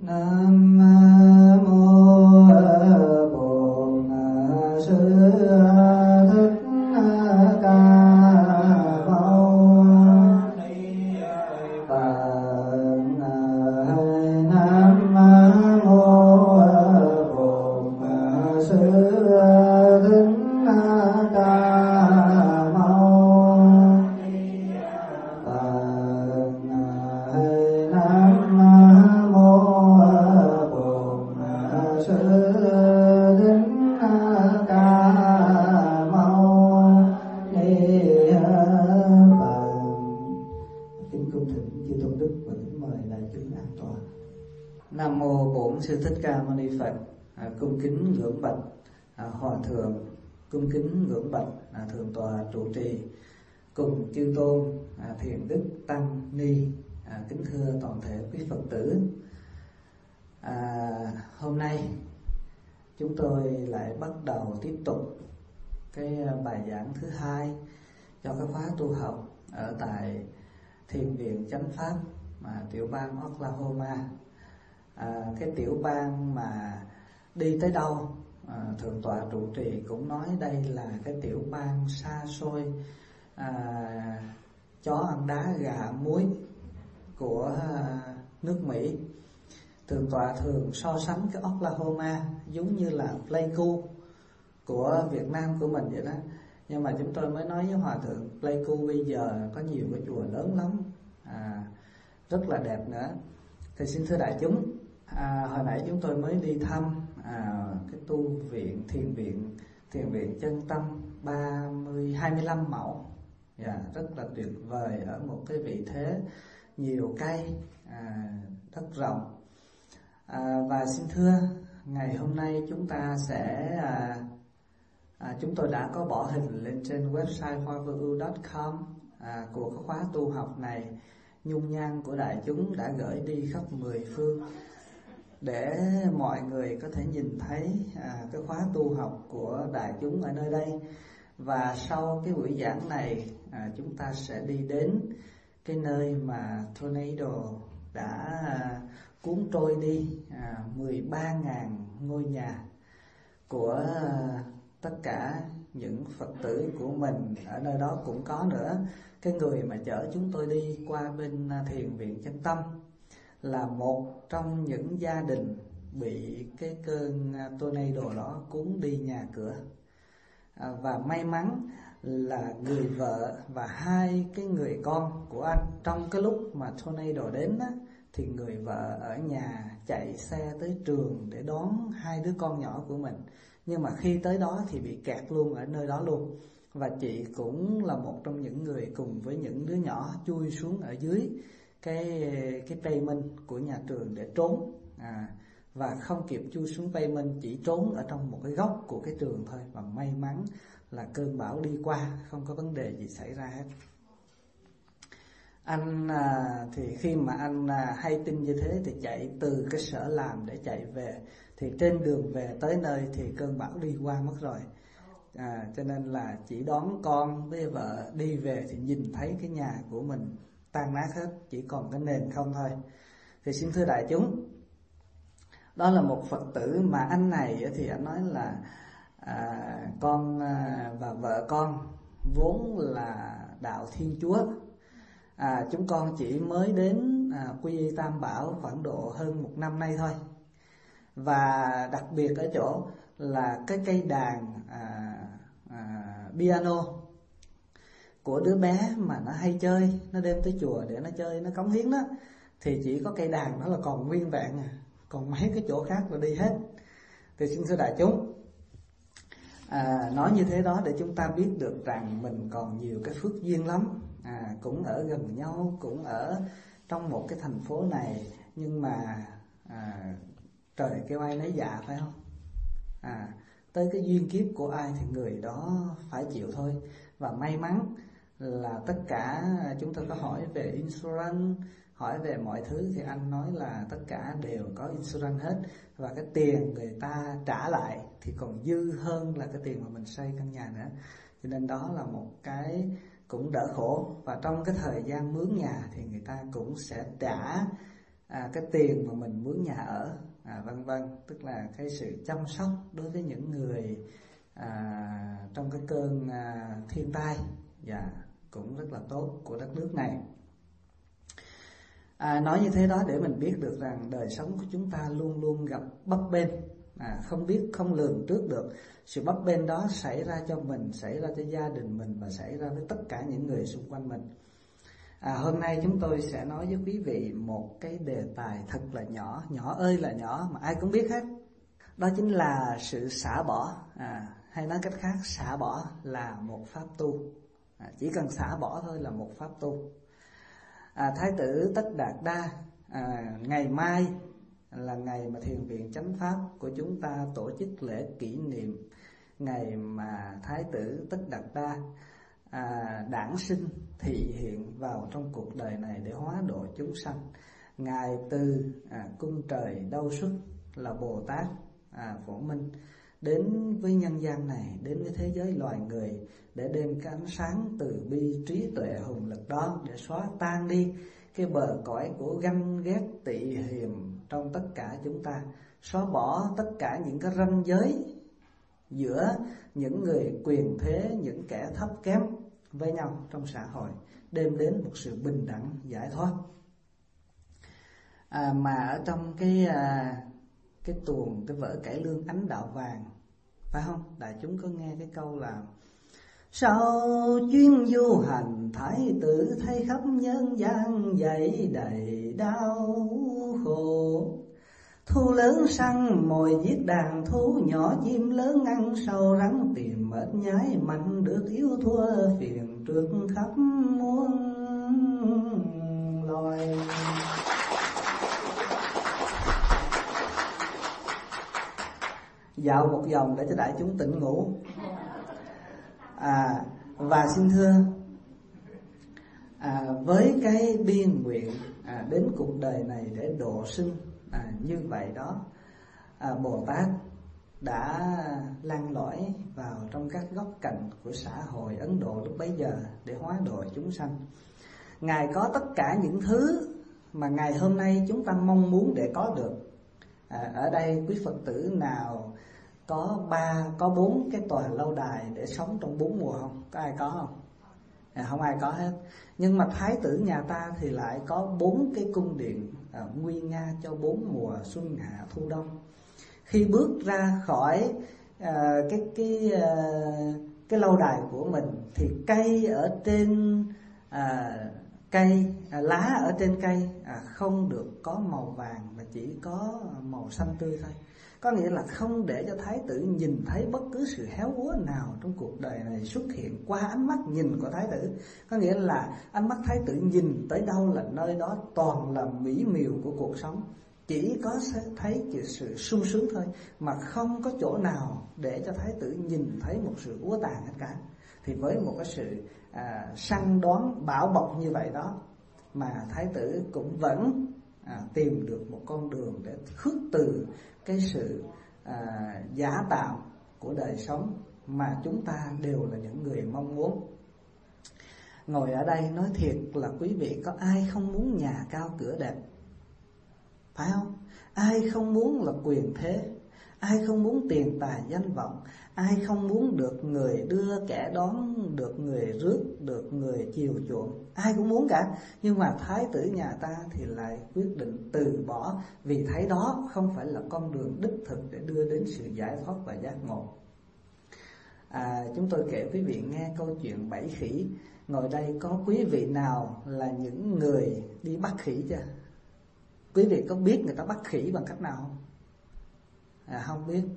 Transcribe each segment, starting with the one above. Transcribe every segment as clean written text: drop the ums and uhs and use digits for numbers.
Nam mô Bổn Sư Thích Ca Mâu Ni Phật. Nam mô Bổn Sư Thích Ca Mâu Ni Phật. Nam mô Bổn Sư Thích Ca Mâu Ni Phật. Kính cung thỉnh chư tôn đức và kính mời đại chúng an toàn. Nam mô Bổn Sư Thích Ca Mâu Ni Phật. Cung kính ngưỡng bạch hòa thượng, cung kính ngưỡng bạch thượng tọa trụ trì, cùng chư tôn thiền đức tăng ni. Kính thưa toàn thể quý Phật tử, hôm nay chúng tôi lại bắt đầu tiếp tục cái bài giảng thứ hai cho cái khóa tu học ở tại Thiền viện Chánh Pháp tiểu bang Oklahoma. Cái tiểu bang mà đi tới đâu thượng tọa trụ trì cũng nói đây là cái tiểu bang xa xôi, chó ăn đá gà muối của nước Mỹ. Thượng tọa thường so sánh cái Oklahoma giống như là Pleiku của Việt Nam của mình vậy đó. Nhưng mà chúng tôi mới nói với hòa thượng, Pleiku bây giờ có nhiều cái chùa lớn lắm, rất là đẹp nữa. Thì xin thưa đại chúng, hồi nãy chúng tôi mới đi thăm cái tu viện thiền viện Chân Tâm 25 mẫu, rất là tuyệt vời, ở một cái vị thế nhiều cây, đất rộng. Và xin thưa, ngày hôm nay chúng ta sẽ chúng tôi đã có bỏ hình lên trên website hoaveu.com của cái khóa tu học này. Nhung nhan của đại chúng đã gửi đi khắp 10 phương để mọi người có thể nhìn thấy cái khóa tu học của đại chúng ở nơi đây. Và sau cái buổi giảng này, chúng ta sẽ đi đến cái nơi mà tornado đã cuốn trôi đi 13.000 ngôi nhà của tất cả những Phật tử của mình ở nơi đó cũng có nữa. Cái người mà chở chúng tôi đi qua bên Thiền viện Chân Tâm là một trong những gia đình bị cái cơn tornado đó cuốn đi nhà cửa. Và may mắn là người vợ và hai cái người con của anh, trong cái lúc mà tornado đến á, thì người vợ ở nhà chạy xe tới trường để đón hai đứa con nhỏ của mình. Nhưng mà khi tới đó thì bị kẹt luôn ở nơi đó luôn. Và chị cũng là một trong những người cùng với những đứa nhỏ chui xuống ở dưới cái pavement của nhà trường để trốn. Và không kịp chui xuống pavement, chỉ trốn ở trong một cái góc của cái trường thôi. Và may mắn là cơn bão đi qua, không có vấn đề gì xảy ra hết. Anh thì khi mà anh hay tin như thế thì chạy từ cái sở làm để chạy về. Thì trên đường về tới nơi thì cơn bão đi qua mất rồi. Cho nên là chỉ đón con với vợ đi về thì nhìn thấy cái nhà của mình tan nát hết, chỉ còn cái nền không thôi. Thì xin thưa đại chúng, đó là một Phật tử mà anh này thì anh nói là con và vợ con vốn là đạo Thiên Chúa. Chúng con chỉ mới đến quy y Tam Bảo khoảng độ hơn 1 năm nay thôi. Và đặc biệt ở chỗ là cái cây đàn piano của đứa bé mà nó hay chơi, nó đem tới chùa để nó chơi, nó cống hiến đó, thì chỉ có cây đàn đó là còn nguyên vẹn, còn mấy cái chỗ khác là đi hết. Thì xin thưa đại chúng, nói như thế đó để chúng ta biết được rằng mình còn nhiều cái phước duyên lắm. Cũng ở gần nhau, cũng ở trong một cái thành phố này, nhưng mà trời kêu ai nấy dạ, phải không? Tới cái duyên kiếp của ai thì người đó phải chịu thôi. Và may mắn là tất cả chúng ta có hỏi về insurance, hỏi về mọi thứ thì anh nói là tất cả đều có insurance hết. Và cái tiền người ta trả lại thì còn dư hơn là cái tiền mà mình xây căn nhà nữa. Cho nên đó là một cái cũng đỡ khổ. Và trong cái thời gian mướn nhà thì người ta cũng sẽ trả cái tiền mà mình mướn nhà ở, vân vân. Tức là cái sự chăm sóc đối với những người trong cái cơn thiên tai, và cũng rất là tốt của đất nước này. Nói như thế đó để mình biết được rằng đời sống của chúng ta luôn luôn gặp bấp bênh, không biết, không lường trước được. Sự bấp bênh đó xảy ra cho mình, xảy ra cho gia đình mình và xảy ra với tất cả những người xung quanh mình. Hôm nay chúng tôi sẽ nói với quý vị một cái đề tài thật là nhỏ, nhỏ ơi là nhỏ mà ai cũng biết hết. Đó chính là sự xả bỏ, hay nói cách khác, xả bỏ là một pháp tu. Chỉ cần xả bỏ thôi là một pháp tu. Thái tử Tất Đạt Đa, ngày mai là ngày mà Thiền viện Chánh Pháp của chúng ta tổ chức lễ kỷ niệm ngày mà Thái tử Tất Đạt Đa đản sinh thị hiện vào trong cuộc đời này để hóa độ chúng sanh. Ngài từ cung trời đâu xuất là Bồ Tát Phổ Minh đến với nhân gian này, đến với thế giới loài người để đem cái ánh sáng từ bi, trí tuệ, hùng lực đó để xóa tan đi cái bờ cõi của ganh ghét tị hiềm trong tất cả chúng ta, xóa bỏ tất cả những cái ranh giới giữa những người quyền thế, những kẻ thấp kém với nhau trong xã hội, đem đến một sự bình đẳng giải thoát. Mà ở trong cái tuồng, cái vở cải lương Ánh Đạo Vàng, phải không? Đại chúng có nghe cái câu là: sau chuyến du hành thái tử thấy khắp nhân gian dậy đầy đau khổ, thu lớn săn mồi giết đàn thú, nhỏ chim lớn ăn sâu rắn tìm mệt nhái, mạnh được yếu thua phiền trước khắp muôn loài. Dạo một vòng để cho đại chúng tỉnh ngủ. Và xin thưa, với cái biên nguyện đến cuộc đời này để độ sinh như vậy đó, Bồ Tát đã len lỏi vào trong các góc cạnh của xã hội Ấn Độ lúc bấy giờ để hóa độ chúng sanh. Ngài có tất cả những thứ mà ngày hôm nay chúng ta mong muốn để có được. Ở đây quý Phật tử nào có 4 cái tòa lâu đài để sống trong 4 mùa không? Có ai có không? Không ai có hết. Nhưng mà Thái tử nhà ta thì lại có 4 cái cung điện nguy nga cho 4 mùa xuân hạ thu đông. Khi bước ra khỏi cái lâu đài của mình thì cây ở trên lá ở trên cây không được có màu vàng mà chỉ có màu xanh tươi thôi. Có nghĩa là không để cho Thái tử nhìn thấy bất cứ sự héo úa nào trong cuộc đời này xuất hiện qua ánh mắt nhìn của Thái tử. Có nghĩa là ánh mắt Thái tử nhìn tới đâu là nơi đó toàn là mỹ miều của cuộc sống. Chỉ có thấy sự sung sướng thôi, mà không có chỗ nào để cho Thái tử nhìn thấy một sự úa tàn hết cả. Thì với một cái sự săn đoán bảo bọc như vậy đó, mà Thái tử cũng vẫn tìm được một con đường để khước từ cái sự giả tạo của đời sống mà chúng ta đều là những người mong muốn. Ngồi ở đây nói thiệt là quý vị có ai không muốn nhà cao cửa đẹp, phải không? Ai không muốn là quyền thế, ai không muốn tiền tài danh vọng, ai không muốn được người đưa kẻ đón, được người rước, được người chiều chuộng, ai cũng muốn cả. Nhưng mà Thái tử nhà ta thì lại quyết định từ bỏ, vì thấy đó không phải là con đường đích thực để đưa đến sự giải thoát và giác ngộ. Chúng tôi kể quý vị nghe câu chuyện 7 khỉ. Ngồi đây có quý vị nào là những người đi bắt khỉ chưa? Quý vị có biết người ta bắt khỉ bằng cách nào không? Không biết.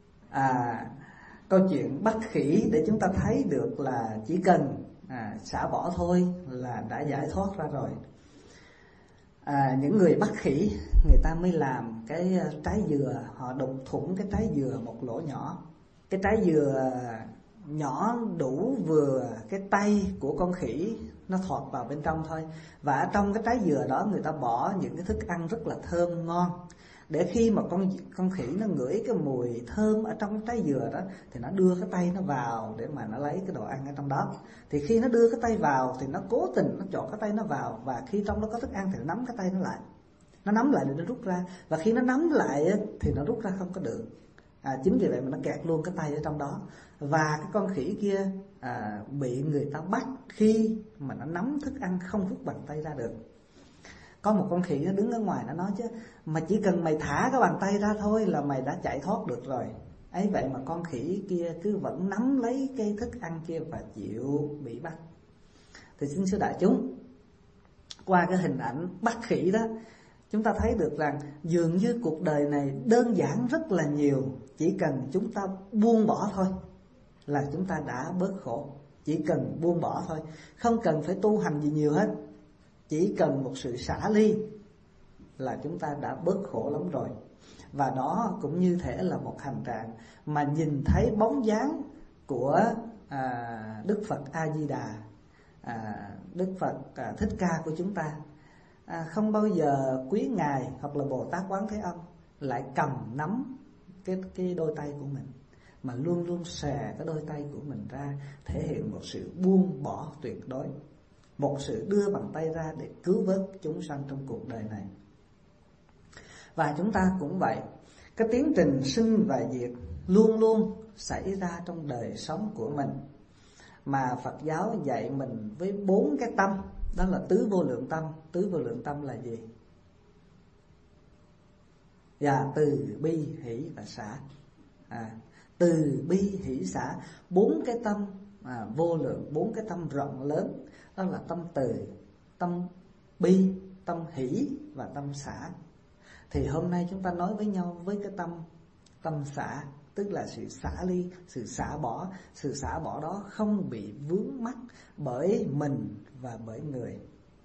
Câu chuyện bắt khỉ để chúng ta thấy được là chỉ cần xả bỏ thôi là đã giải thoát ra rồi. Những người bắt khỉ, người ta mới làm cái trái dừa, họ đục thủng cái trái dừa một lỗ nhỏ. Cái trái dừa nhỏ đủ vừa cái tay của con khỉ nó thọt vào bên trong thôi. Và ở trong cái trái dừa đó người ta bỏ những cái thức ăn rất là thơm ngon, để khi mà con khỉ nó ngửi cái mùi thơm ở trong trái dừa đó thì nó đưa cái tay nó vào để mà nó lấy cái đồ ăn ở trong đó. Thì khi nó đưa cái tay vào thì nó cố tình nó chọn cái tay nó vào, và khi trong đó có thức ăn thì nó nắm cái tay nó lại. Nó nắm lại để nó rút ra, và khi nó nắm lại thì nó rút ra không có được. Chính vì vậy mà nó kẹt luôn cái tay ở trong đó. Và cái con khỉ kia bị người ta bắt khi mà nó nắm thức ăn không rút bàn tay ra được. Có một con khỉ nó đứng ở ngoài, nó nói chứ mà chỉ cần mày thả cái bàn tay ra thôi là mày đã chạy thoát được rồi. Ấy vậy mà con khỉ kia cứ vẫn nắm lấy cái thức ăn kia và chịu bị bắt. Thì xin sư đại chúng, qua cái hình ảnh bắt khỉ đó, chúng ta thấy được rằng dường như cuộc đời này đơn giản rất là nhiều. Chỉ cần chúng ta buông bỏ thôi là chúng ta đã bớt khổ. Chỉ cần buông bỏ thôi, không cần phải tu hành gì nhiều hết. Chỉ cần một sự xả ly là chúng ta đã bớt khổ lắm rồi. Và đó cũng như thể là một hành trạng mà nhìn thấy bóng dáng của Đức Phật A-di-đà, Đức Phật Thích Ca của chúng ta. Không bao giờ quý Ngài hoặc là Bồ Tát Quán Thế Âm lại cầm nắm cái đôi tay của mình, mà luôn luôn xòe cái đôi tay của mình ra, thể hiện một sự buông bỏ tuyệt đối, một sự đưa bàn tay ra để cứu vớt chúng sanh trong cuộc đời này. Và chúng ta cũng vậy. Cái tiến trình sinh và diệt luôn luôn xảy ra trong đời sống của mình, mà Phật giáo dạy mình với 4 cái tâm. Đó là tứ vô lượng tâm. Tứ vô lượng tâm là gì? Dạ, từ bi hỷ và xả. Từ bi hỷ xả, 4 cái tâm vô lượng, 4 cái tâm rộng lớn. Đó là tâm từ, tâm bi, tâm hỷ và tâm xả. Thì hôm nay chúng ta nói với nhau với cái tâm xả, tức là sự xả ly, sự xả bỏ. Sự xả bỏ đó không bị vướng mắc bởi mình và bởi người.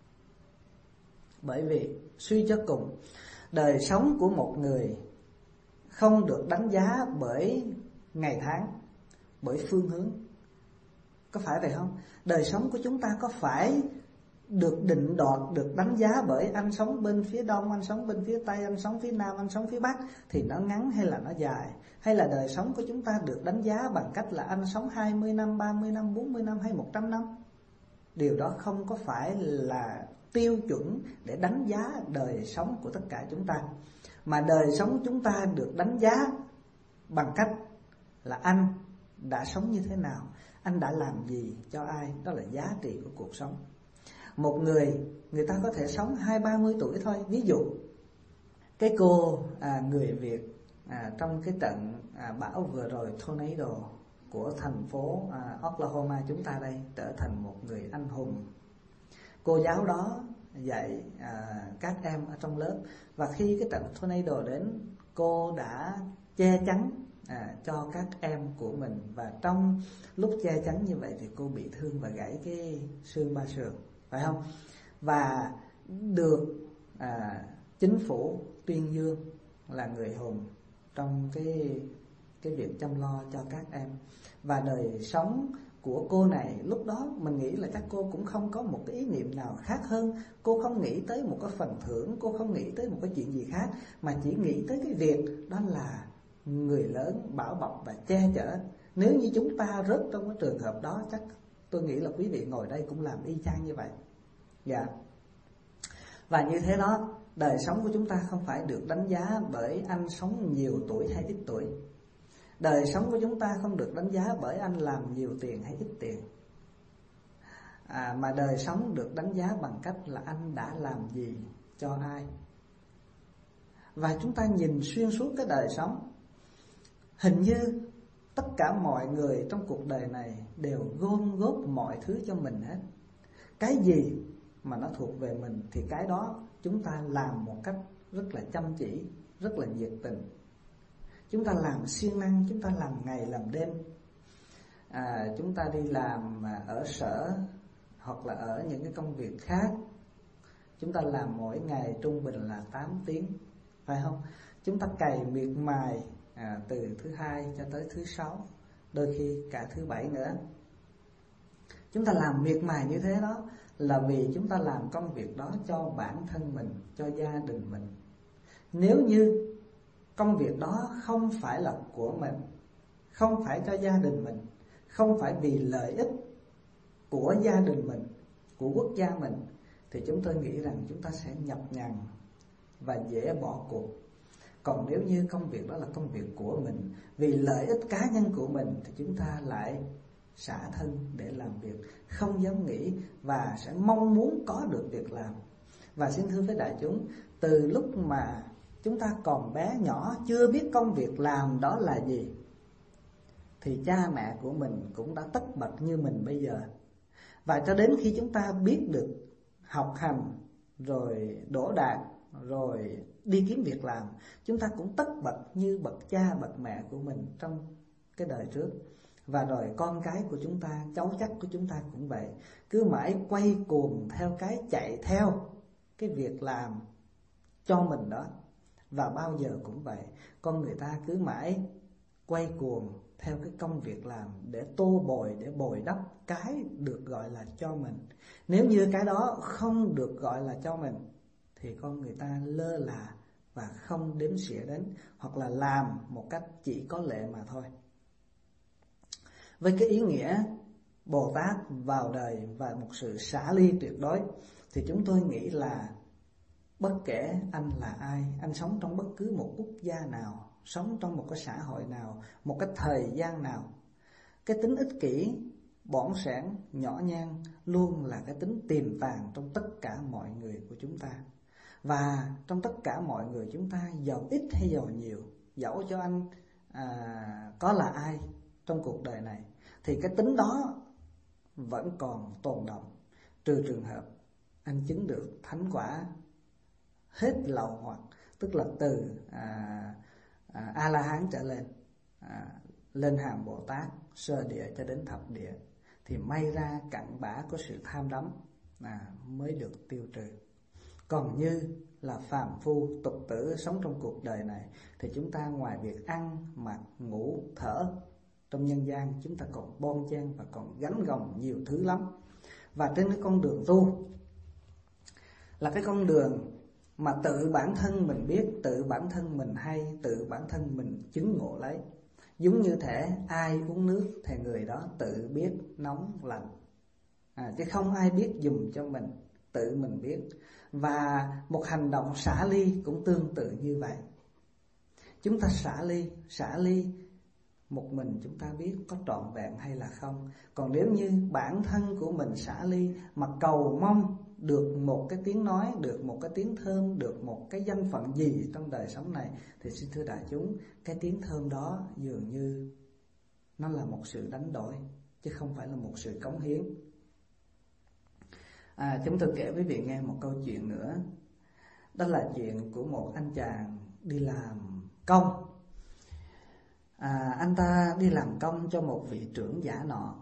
Bởi vì suy cho cùng, đời sống của một người không được đánh giá bởi ngày tháng, bởi phương hướng. Có phải vậy không? Đời sống của chúng ta có phải được định đoạt, được đánh giá bởi anh sống bên phía đông, anh sống bên phía tây, anh sống phía nam, anh sống phía bắc thì nó ngắn hay là nó dài? Hay là đời sống của chúng ta được đánh giá bằng cách là anh sống 20 năm, 30 năm, 40 năm hay 100 năm? Điều đó không có phải là tiêu chuẩn để đánh giá đời sống của tất cả chúng ta. Mà đời sống chúng ta được đánh giá bằng cách là anh đã sống như thế nào, anh đã làm gì cho ai. Đó là giá trị của cuộc sống. Một người ta có thể sống 20-30 tuổi thôi. Ví dụ cái cô người Việt trong cái trận bão vừa rồi, tornado của thành phố Oklahoma chúng ta đây, trở thành một người anh hùng. Cô giáo đó dạy các em ở trong lớp, và khi cái trận tornado đến, cô đã che chắn cho các em của mình. Và trong lúc che chắn như vậy thì cô bị thương và gãy cái xương ba sườn, phải không? Và được chính phủ tuyên dương là người hùng trong cái việc chăm lo cho các em. Và đời sống của cô này lúc đó mình nghĩ là chắc cô cũng không có một cái ý niệm nào khác hơn. Cô không nghĩ tới một cái phần thưởng, cô không nghĩ tới một cái chuyện gì khác, mà chỉ nghĩ tới cái việc đó là người lớn bảo bọc và che chở. Nếu như chúng ta rớt trong cái trường hợp đó, chắc tôi nghĩ là quý vị ngồi đây cũng làm y chang như vậy. Dạ. Và như thế đó, đời sống của chúng ta không phải được đánh giá bởi anh sống nhiều tuổi hay ít tuổi. Đời sống của chúng ta không được đánh giá bởi anh làm nhiều tiền hay ít tiền. Mà đời sống được đánh giá bằng cách là anh đã làm gì cho ai. Và chúng ta nhìn xuyên suốt cái đời sống, hình như tất cả mọi người trong cuộc đời này đều gom góp mọi thứ cho mình hết. Cái gì mà nó thuộc về mình thì cái đó chúng ta làm một cách rất là chăm chỉ, rất là nhiệt tình. Chúng ta làm siêng năng, chúng ta làm ngày làm đêm. Chúng ta đi làm ở sở hoặc là ở những cái công việc khác, chúng ta làm mỗi ngày trung bình là 8 tiếng, phải không? Chúng ta cày miệt mài từ thứ Hai cho tới thứ Sáu, đôi khi cả thứ Bảy nữa. Chúng ta làm miệt mài như thế đó là vì chúng ta làm công việc đó cho bản thân mình, cho gia đình mình. Nếu như công việc đó không phải là của mình, không phải cho gia đình mình, không phải vì lợi ích của gia đình mình, của quốc gia mình, thì chúng tôi nghĩ rằng chúng ta sẽ nhập nhằng và dễ bỏ cuộc. Còn nếu như công việc đó là công việc của mình, vì lợi ích cá nhân của mình, thì chúng ta lại xả thân để làm việc, không dám nghĩ và sẽ mong muốn có được việc làm. Và xin thưa với đại chúng, từ lúc mà chúng ta còn bé nhỏ, chưa biết công việc làm đó là gì, thì cha mẹ của mình cũng đã tất bật như mình bây giờ. Và cho đến khi chúng ta biết được học hành, rồi đỗ đạt, rồi đi kiếm việc làm, chúng ta cũng tất bật như bậc cha bậc mẹ của mình trong cái đời trước. Và rồi con cái của chúng ta, cháu chắc của chúng ta cũng vậy, cứ mãi quay cuồng theo cái chạy theo cái việc làm cho mình đó. Và bao giờ cũng vậy, con người ta cứ mãi quay cuồng theo cái công việc làm để tô bồi, để bồi đắp cái được gọi là cho mình. Nếu như cái đó không được gọi là cho mình, thì con người ta lơ là và không đếm xỉa đến, hoặc là làm một cách chỉ có lệ mà thôi. Với cái ý nghĩa Bồ Tát vào đời và một sự xả ly tuyệt đối, thì chúng tôi nghĩ là bất kể anh là ai, anh sống trong bất cứ một quốc gia nào, sống trong một cái xã hội nào, một cái thời gian nào, cái tính ích kỷ, bỏng sẻn, nhỏ nhan luôn là cái tính tiềm tàng trong tất cả mọi người của chúng ta. Và trong tất cả mọi người chúng ta, giàu ít hay giàu nhiều, dẫu cho anh có là ai trong cuộc đời này, thì cái tính đó vẫn còn tồn động, trừ trường hợp anh chứng được thánh quả hết lậu hoặc, tức là từ A-la-hán trở lên, lên hàm Bồ Tát, sơ địa cho đến thập địa, thì may ra cặn bã của sự tham đắm mới được tiêu trừ. Còn như là phàm phu tục tử sống trong cuộc đời này, thì chúng ta ngoài việc ăn, mặc, ngủ, thở trong nhân gian, chúng ta còn bon chen và còn gánh gồng nhiều thứ lắm. Và trên cái con đường tu là cái con đường mà tự bản thân mình biết, tự bản thân mình hay, tự bản thân mình chứng ngộ lấy. Giống như thể ai uống nước thì người đó tự biết nóng lạnh, chứ không ai biết dùm cho mình, tự mình biết. Và một hành động xả ly cũng tương tự như vậy. Chúng ta xả ly một mình chúng ta biết có trọn vẹn hay là không. Còn nếu như bản thân của mình xả ly mà cầu mong được một cái tiếng nói, được một cái tiếng thơm, được một cái danh phận gì trong đời sống này, thì xin thưa đại chúng, cái tiếng thơm đó dường như nó là một sự đánh đổi, chứ không phải là một sự cống hiến. Chúng tôi kể với vị nghe một câu chuyện nữa. Đó là chuyện của một anh chàng đi làm công. Anh ta đi làm công cho một vị trưởng giả nọ,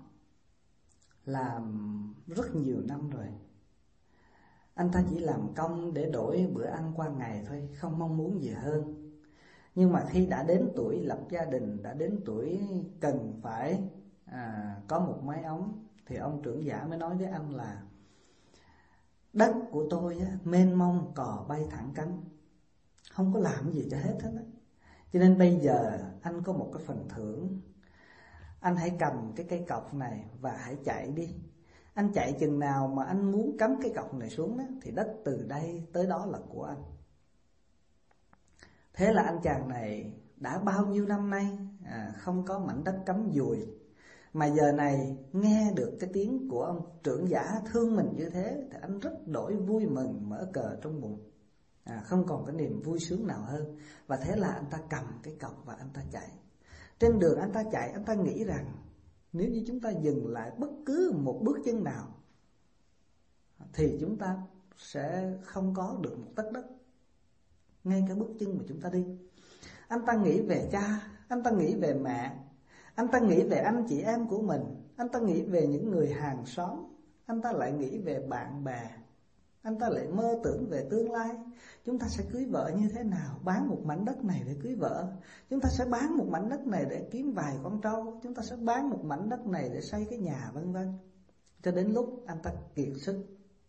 làm rất nhiều năm rồi. Anh ta chỉ làm công để đổi bữa ăn qua ngày thôi, không mong muốn gì hơn. Nhưng mà khi đã đến tuổi lập gia đình, đã đến tuổi cần phải có một mái ấm, thì ông trưởng giả mới nói với anh là: đất của tôi mênh mông cò bay thẳng cánh, không có làm gì cho hết á. Cho nên bây giờ anh có một cái phần thưởng, anh hãy cầm cái cây cọc này và hãy chạy đi. Anh chạy chừng nào mà anh muốn cắm cái cọc này xuống đó, thì đất từ đây tới đó là của anh. Thế là anh chàng này đã bao nhiêu năm nay không có mảnh đất cắm dùi, mà giờ này nghe được cái tiếng của ông trưởng giả thương mình như thế, thì anh rất đổi vui mừng, mở cờ trong bụng, không còn cái niềm vui sướng nào hơn. Và thế là anh ta cầm cái cọc và anh ta chạy. Trên đường anh ta chạy, anh ta nghĩ rằng nếu như chúng ta dừng lại bất cứ một bước chân nào, thì chúng ta sẽ không có được một tấc đất, ngay cả bước chân mà chúng ta đi. Anh ta nghĩ về cha, anh ta nghĩ về mẹ, anh ta nghĩ về anh chị em của mình, anh ta nghĩ về những người hàng xóm, anh ta lại nghĩ về bạn bè, anh ta lại mơ tưởng về tương lai. Chúng ta sẽ cưới vợ như thế nào? Bán một mảnh đất này để cưới vợ. Chúng ta sẽ bán một mảnh đất này để kiếm vài con trâu. Chúng ta sẽ bán một mảnh đất này để xây cái nhà, vân vân. Cho đến lúc anh ta kiệt sức,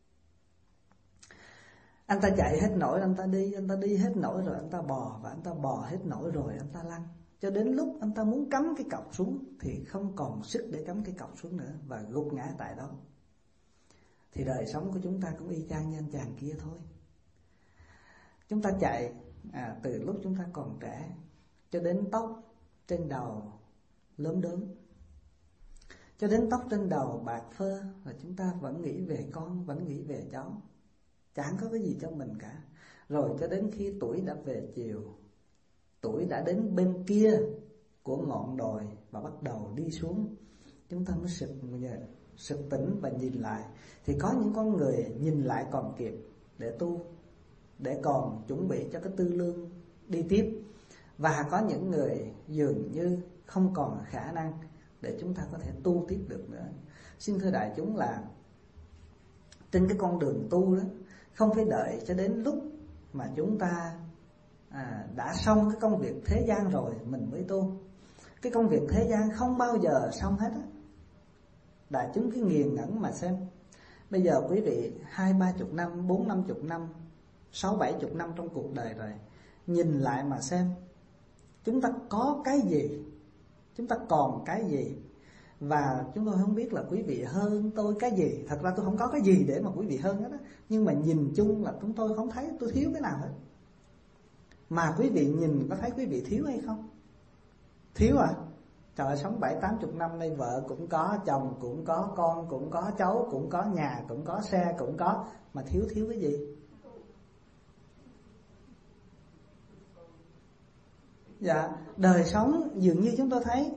anh ta chạy hết nổi, anh ta đi hết nổi rồi anh ta bò, và anh ta bò hết nổi rồi anh ta lăn. Cho đến lúc anh ta muốn cắm cái cọc xuống thì không còn sức để cắm cái cọc xuống nữa, và gục ngã tại đó. Thì đời sống của chúng ta cũng y chang như anh chàng kia thôi. Chúng ta chạy từ lúc chúng ta còn trẻ cho đến tóc trên đầu lớn đốm, cho đến tóc trên đầu bạc phơ, và chúng ta vẫn nghĩ về con, vẫn nghĩ về cháu, chẳng có cái gì cho mình cả. Rồi cho đến khi tuổi đã về chiều, tuổi đã đến bên kia của ngọn đồi và bắt đầu đi xuống, chúng ta mới sực tỉnh và nhìn lại. Thì có những con người nhìn lại còn kịp để tu, để còn chuẩn bị cho cái tư lương đi tiếp. Và có những người dường như không còn khả năng để chúng ta có thể tu tiếp được nữa. Xin thưa đại chúng là trên cái con đường tu đó, không phải đợi cho đến lúc mà chúng ta đã xong cái công việc thế gian rồi mình mới tu. Cái công việc thế gian không bao giờ xong hết á. Đại chúng cứ nghiền ngẫm mà xem. Bây giờ quý vị 20-30 năm, 40-50 năm, 60-70 năm trong cuộc đời rồi, nhìn lại mà xem chúng ta có cái gì, chúng ta còn cái gì. Và chúng tôi không biết là quý vị hơn tôi cái gì. Thật ra tôi không có cái gì để mà quý vị hơn hết á. Nhưng mà nhìn chung là chúng tôi không thấy tôi thiếu cái nào hết. Mà quý vị nhìn có thấy quý vị thiếu hay không? Thiếu à? Trời ơi, sống 70-80 năm nay, vợ cũng có, chồng cũng có, con cũng có, cháu cũng có, nhà cũng có, xe cũng có. Mà thiếu cái gì? Dạ, đời sống dường như chúng tôi thấy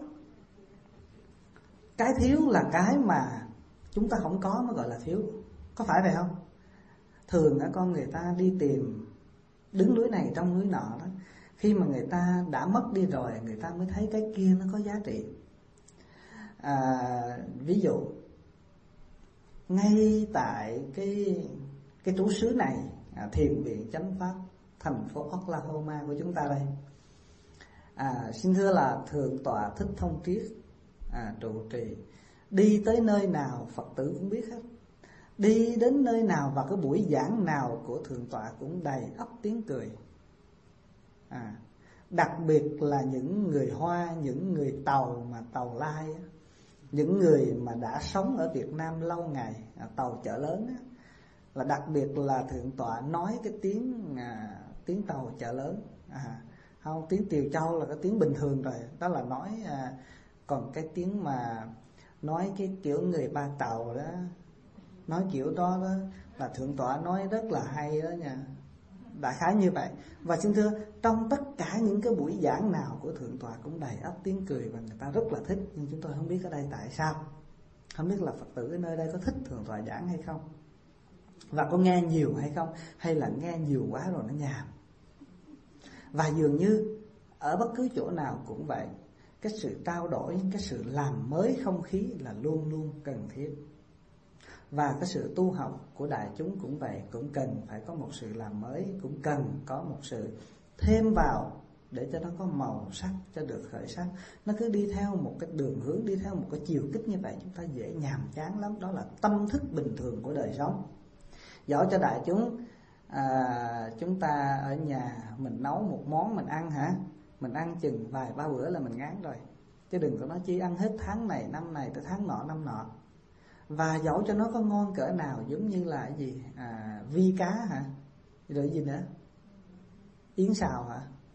cái thiếu là cái mà chúng ta không có mới gọi là thiếu. Có phải vậy không? Thường con người ta đi tìm đứng núi này trong núi nọ đó, khi mà người ta đã mất đi rồi, người ta mới thấy cái kia nó có giá trị. Ví dụ ngay tại cái trú xứ này, thiền viện chánh pháp thành phố Oklahoma của chúng ta đây, xin thưa là thượng tọa Thích Thông Triết trụ trì. Đi tới nơi nào Phật tử cũng biết hết, đi đến nơi nào và cái buổi giảng nào của thượng tọa cũng đầy ắp tiếng cười. Đặc biệt là những người Hoa, những người Tàu mà Tàu Lai, những người mà đã sống ở Việt Nam lâu ngày, Tàu chợ lớn á, là đặc biệt là thượng tọa nói cái tiếng Tàu chợ lớn. Không, tiếng Tiều Châu là cái tiếng bình thường rồi, đó là nói. Còn cái tiếng mà nói cái kiểu người Ba Tàu đó, nói kiểu đó là thượng tọa nói rất là hay đó nha. Đại khái như vậy. Và xin thưa, trong tất cả những cái buổi giảng nào của thượng tọa cũng đầy ắp tiếng cười và người ta rất là thích. Nhưng chúng tôi không biết ở đây tại sao, không biết là Phật tử ở nơi đây có thích thượng tọa giảng hay không, và có nghe nhiều hay không, hay là nghe nhiều quá rồi nó nhàm. Và dường như ở bất cứ chỗ nào cũng vậy, cái sự trao đổi, cái sự làm mới không khí là luôn luôn cần thiết. Và cái sự tu học của đại chúng cũng vậy, cũng cần phải có một sự làm mới, cũng cần có một sự thêm vào để cho nó có màu sắc, cho được khởi sắc. Nó cứ đi theo một cái đường hướng, đi theo một cái chiều kích như vậy, chúng ta dễ nhàm chán lắm. Đó là tâm thức bình thường của đời sống. Dẫu cho đại chúng chúng ta ở nhà mình nấu một món mình ăn hả, mình ăn chừng vài ba bữa là mình ngán rồi, chứ đừng có nói chi ăn hết tháng này năm này tới tháng nọ năm nọ. Và dẫu cho nó có ngon cỡ nào, giống như là cái gì, vi cá hả, rồi gì nữa, yến xào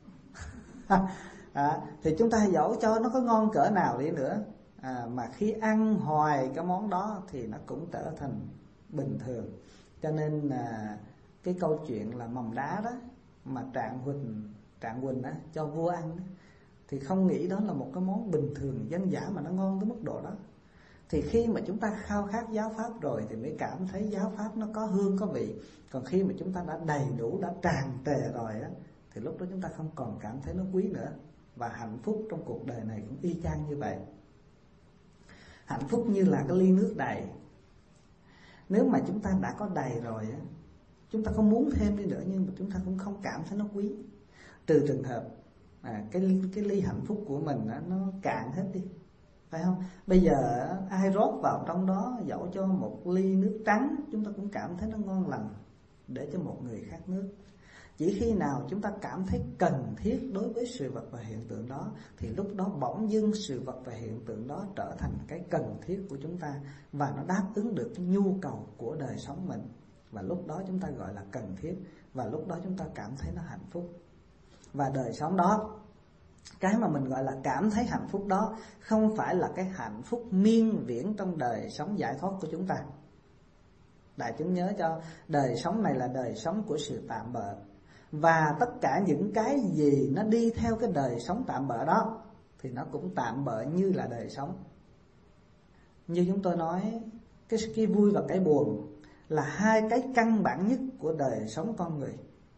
hả, thì chúng ta dẫu cho nó có ngon cỡ nào đi nữa, mà khi ăn hoài cái món đó thì nó cũng trở thành bình thường. Cho nên cái câu chuyện là mầm đá đó mà Trạng Huỳnh á, cho vua ăn đó, thì không nghĩ đó là một cái món bình thường dân dã mà nó ngon tới mức độ đó. Thì khi mà chúng ta khao khát giáo pháp rồi thì mới cảm thấy giáo pháp nó có hương có vị. Còn khi mà chúng ta đã đầy đủ, đã tràn trề rồi á, thì lúc đó chúng ta không còn cảm thấy nó quý nữa. Và hạnh phúc trong cuộc đời này cũng y chang như vậy. Hạnh phúc như là cái ly nước đầy. Nếu mà chúng ta đã có đầy rồi á, chúng ta không muốn thêm đi nữa, nhưng mà chúng ta cũng không cảm thấy nó quý. Trừ trường hợp cái ly hạnh phúc của mình á, nó cạn hết đi, phải không? Bây giờ ai rót vào trong đó dẫu cho một ly nước trắng, chúng ta cũng cảm thấy nó ngon lành để cho một người khác nước. Chỉ khi nào chúng ta cảm thấy cần thiết đối với sự vật và hiện tượng đó, thì lúc đó bỗng dưng sự vật và hiện tượng đó trở thành cái cần thiết của chúng ta, và nó đáp ứng được cái nhu cầu của đời sống mình. và lúc đó chúng ta gọi là cần thiết, và lúc đó chúng ta cảm thấy nó hạnh phúc. Và đời sống đó, cái mà mình gọi là cảm thấy hạnh phúc đó không phải là cái hạnh phúc miên viễn trong đời sống giải thoát của chúng ta. Đại chúng nhớ cho, đời sống này là đời sống của sự tạm bợ, và tất cả những cái gì nó đi theo cái đời sống tạm bợ đó thì nó cũng tạm bợ như là đời sống. Như chúng tôi nói, cái vui và cái buồn là hai cái căn bản nhất của đời sống con người.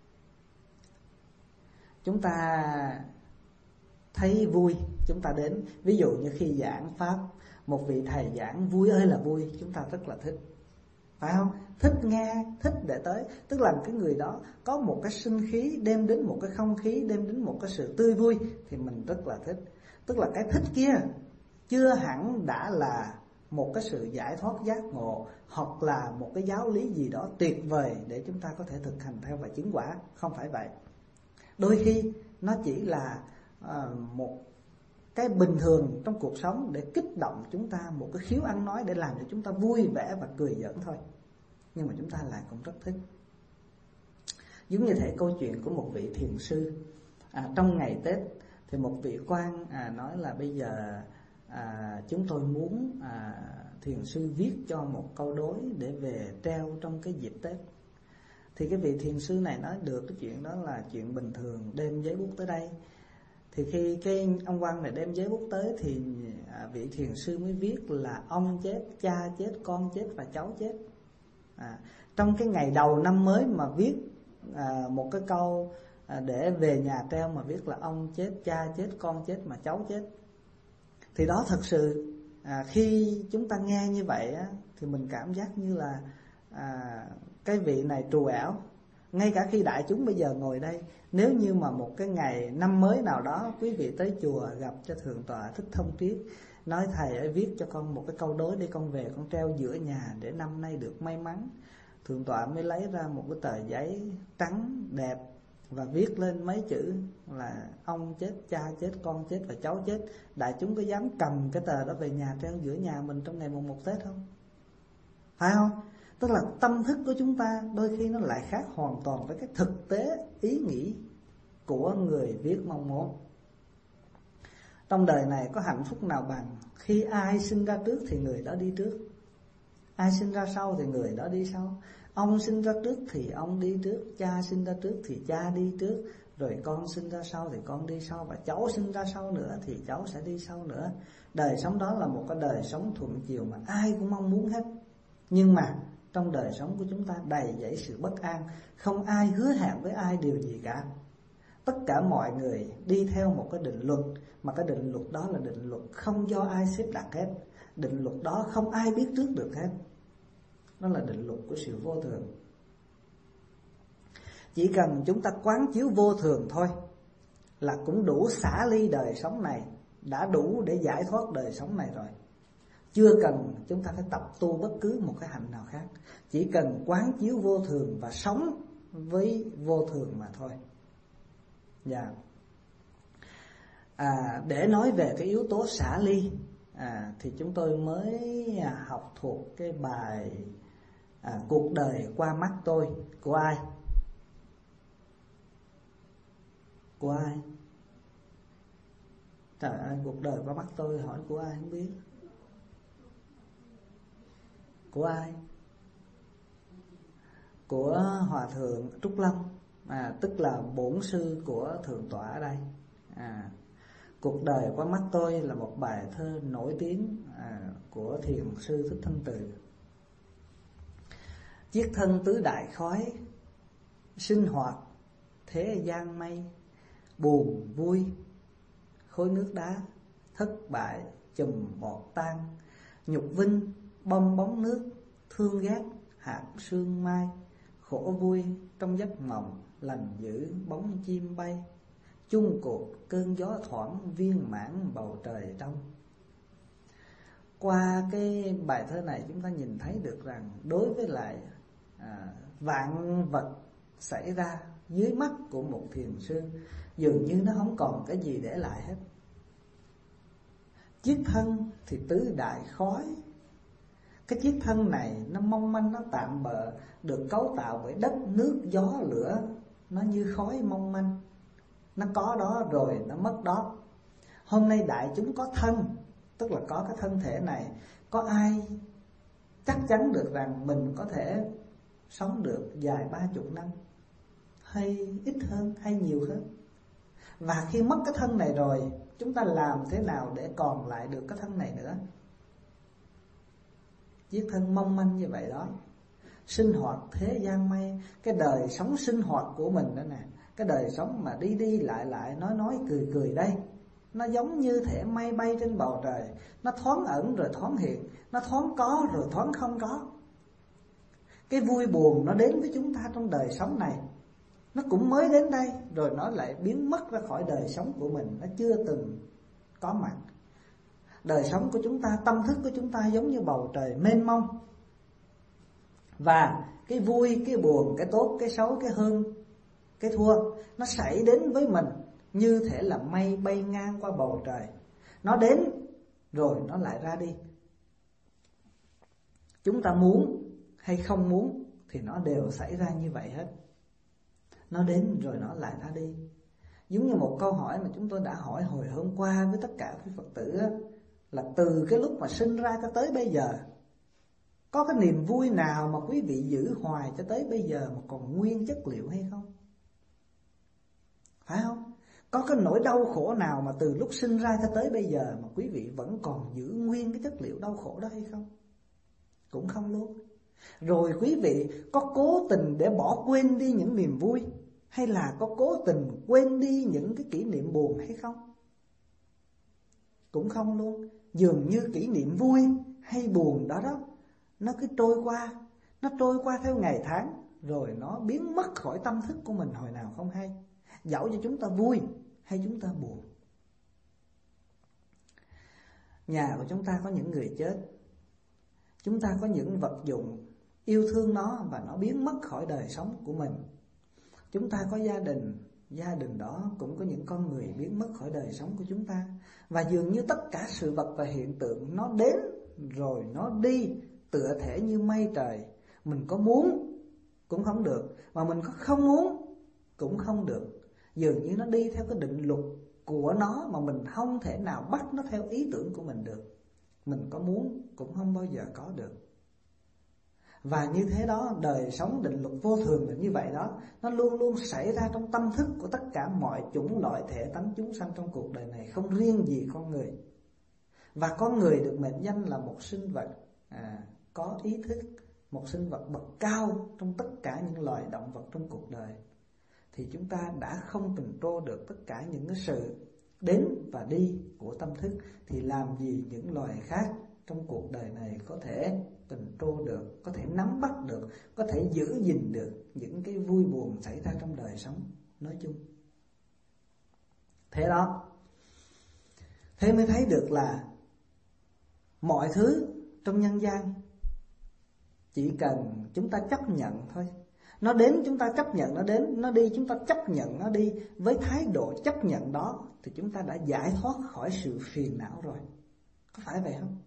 Chúng ta thấy vui, chúng ta đến. Ví dụ như khi giảng pháp, một vị thầy giảng vui ơi là vui, chúng ta rất là thích, phải không? Thích nghe, thích để tới. Tức là cái người đó có một cái sinh khí, đem đến một cái không khí, đem đến một cái sự tươi vui, thì mình rất là thích. Tức là cái thích kia chưa hẳn đã là một cái sự giải thoát giác ngộ, hoặc là một cái giáo lý gì đó tuyệt vời để chúng ta có thể thực hành theo và chứng quả. Không phải vậy. Đôi khi nó chỉ là một cái bình thường trong cuộc sống để kích động chúng ta, một cái khiếu ăn nói để làm cho chúng ta vui vẻ và cười giỡn thôi. Nhưng mà chúng ta lại cũng rất thích. Giống như thể câu chuyện của một vị thiền sư. Trong ngày Tết thì một vị quan nói là bây giờ chúng tôi muốn thiền sư viết cho một câu đối để về treo trong cái dịp Tết. Thì cái vị thiền sư này nói được, cái chuyện đó là chuyện bình thường, đem giấy bút tới đây. Thì khi cái ông quan này đem giấy bút tới thì vị thiền sư mới viết là ông chết, cha chết, con chết và cháu chết. Trong cái ngày đầu năm mới mà viết một cái câu để về nhà treo mà viết là ông chết, cha chết, con chết mà cháu chết, thì đó thật sự khi chúng ta nghe như vậy thì mình cảm giác như là cái vị này trù ảo. Ngay cả khi đại chúng bây giờ ngồi đây, nếu như mà một cái ngày năm mới nào đó quý vị tới chùa gặp cho Thượng tọa Thích Thông Triết, nói thầy ơi viết cho con một cái câu đối để con về con treo giữa nhà để năm nay được may mắn, Thượng tọa mới lấy ra một cái tờ giấy trắng đẹp và viết lên mấy chữ là ông chết, cha chết, con chết và cháu chết. Đại chúng có dám cầm cái tờ đó về nhà treo giữa nhà mình trong ngày mùng 1 Tết không? Phải không? Tức là tâm thức của chúng ta đôi khi nó lại khác hoàn toàn với cái thực tế ý nghĩ của người viết mong muốn. Trong đời này có hạnh phúc nào bằng khi ai sinh ra trước thì người đó đi trước, ai sinh ra sau thì người đó đi sau. Ông sinh ra trước thì ông đi trước, cha sinh ra trước thì cha đi trước, rồi con sinh ra sau thì con đi sau, và cháu sinh ra sau nữa thì cháu sẽ đi sau nữa. Đời sống đó là một cái đời sống thuận chiều mà ai cũng mong muốn hết. Nhưng mà trong đời sống của chúng ta đầy dẫy sự bất an, không ai hứa hẹn với ai điều gì cả. Tất cả mọi người đi theo một cái định luật, mà cái định luật đó là định luật không do ai xếp đặt hết. Định luật đó không ai biết trước được hết. Nó là định luật của sự vô thường. Chỉ cần chúng ta quán chiếu vô thường thôi là cũng đủ xả ly đời sống này, đã đủ để giải thoát đời sống này rồi. Chưa cần chúng ta phải tập tu bất cứ một cái hạnh nào khác, chỉ cần quán chiếu vô thường và sống với vô thường mà thôi. Để nói về cái yếu tố xả ly thì chúng tôi mới học thuộc cái bài Cuộc đời qua mắt tôi của ai? Của ai? Trời ơi, cuộc đời qua mắt tôi hỏi của ai không biết. Của ai? Của Hòa thượng Trúc Lâm, tức là bổn sư của Thượng tọa ở đây. Cuộc đời qua mắt tôi là một bài thơ nổi tiếng của thiền sư Thích Thanh Từ. Chiết thân tứ đại khói, sinh hoạt thế gian mây, buồn vui khối nước đá, thất bại chùm bọt tan, nhục vinh bong bóng nước, thương ghét hạt sương mai, khổ vui trong giấc mộng, lành dữ bóng chim bay, chung cuộc cơn gió thoảng, viên mãn bầu trời trong. Qua cái bài thơ này chúng ta nhìn thấy được rằng đối với lại vạn vật xảy ra dưới mắt của một thiền sư, dường như nó không còn cái gì để lại hết. Chiết thân thì tứ đại khói, Cái chiếc thân này nó mong manh, nó tạm bợ, được cấu tạo bởi đất, nước, gió, lửa. Nó như khói mong manh, nó có đó rồi nó mất đó. Hôm nay đại chúng có thân, tức là có cái thân thể này. Có ai chắc chắn được rằng mình có thể sống được dài 30 năm, hay ít hơn, hay nhiều hơn? Và khi mất cái thân này rồi, chúng ta làm thế nào để còn lại được cái thân này nữa? Chiếc thân mong manh như vậy đó. Sinh hoạt thế gian mây, cái đời sống sinh hoạt của mình đó nè, cái đời sống mà đi đi lại lại, nói cười cười đây, nó giống như thể mây bay trên bầu trời. Nó thoáng ẩn rồi thoáng hiện, nó thoáng có rồi thoáng không có. Cái vui buồn nó đến với chúng ta trong đời sống này, nó cũng mới đến đây, rồi nó lại biến mất ra khỏi đời sống của mình. Nó chưa từng có mặt. Đời sống của chúng ta, tâm thức của chúng ta giống như bầu trời mênh mông. Và cái vui, cái buồn, cái tốt, cái xấu, cái hơn, cái thua, nó xảy đến với mình như thể là mây bay ngang qua bầu trời. Nó đến rồi nó lại ra đi. Chúng ta muốn hay không muốn thì nó đều xảy ra như vậy hết. Nó đến rồi nó lại ra đi. Giống như một câu hỏi mà chúng tôi đã hỏi hồi hôm qua với tất cả quý Phật tử á, là từ cái lúc mà sinh ra cho tới bây giờ, có cái niềm vui nào mà quý vị giữ hoài cho tới bây giờ mà còn nguyên chất liệu hay không? Phải không? Có cái nỗi đau khổ nào mà từ lúc sinh ra cho tới bây giờ mà quý vị vẫn còn giữ nguyên cái chất liệu đau khổ đó hay không? Cũng không luôn. Rồi quý vị có cố tình để bỏ quên đi những niềm vui, hay là có cố tình quên đi những cái kỷ niệm buồn hay không? Cũng không luôn. Dường như kỷ niệm vui hay buồn đó đó, nó cứ trôi qua. Nó trôi qua theo ngày tháng, rồi nó biến mất khỏi tâm thức của mình hồi nào không hay. Dẫu cho chúng ta vui hay chúng ta buồn. Nhà của chúng ta có những người chết, chúng ta có những vật dụng yêu thương nó và nó biến mất khỏi đời sống của mình. Chúng ta có gia đình, gia đình đó cũng có những con người biến mất khỏi đời sống của chúng ta. Và dường như tất cả sự vật và hiện tượng nó đến rồi nó đi, tựa thể như mây trời. Mình có muốn cũng không được, mà mình có không muốn cũng không được. Dường như nó đi theo cái định luật của nó mà mình không thể nào bắt nó theo ý tưởng của mình được. Mình có muốn cũng không bao giờ có được. Và như thế đó, đời sống định luật vô thường là như vậy đó. Nó luôn luôn xảy ra trong tâm thức của tất cả mọi chủng loại thể tánh chúng sanh trong cuộc đời này, không riêng gì con người. Và con người được mệnh danh là một sinh vật có ý thức, một sinh vật bậc cao trong tất cả những loài động vật trong cuộc đời. Thì chúng ta đã không control được tất cả những cái sự đến và đi của tâm thức, thì làm gì những loài khác trong cuộc đời này có thể control được, có thể nắm bắt được, có thể giữ gìn được những cái vui buồn xảy ra trong đời sống nói chung. Thế đó, thế mới thấy được là mọi thứ trong nhân gian chỉ cần chúng ta chấp nhận thôi. Nó đến chúng ta chấp nhận nó đến, nó đi chúng ta chấp nhận nó đi. Với thái độ chấp nhận đó thì chúng ta đã giải thoát khỏi sự phiền não rồi. Có phải vậy không?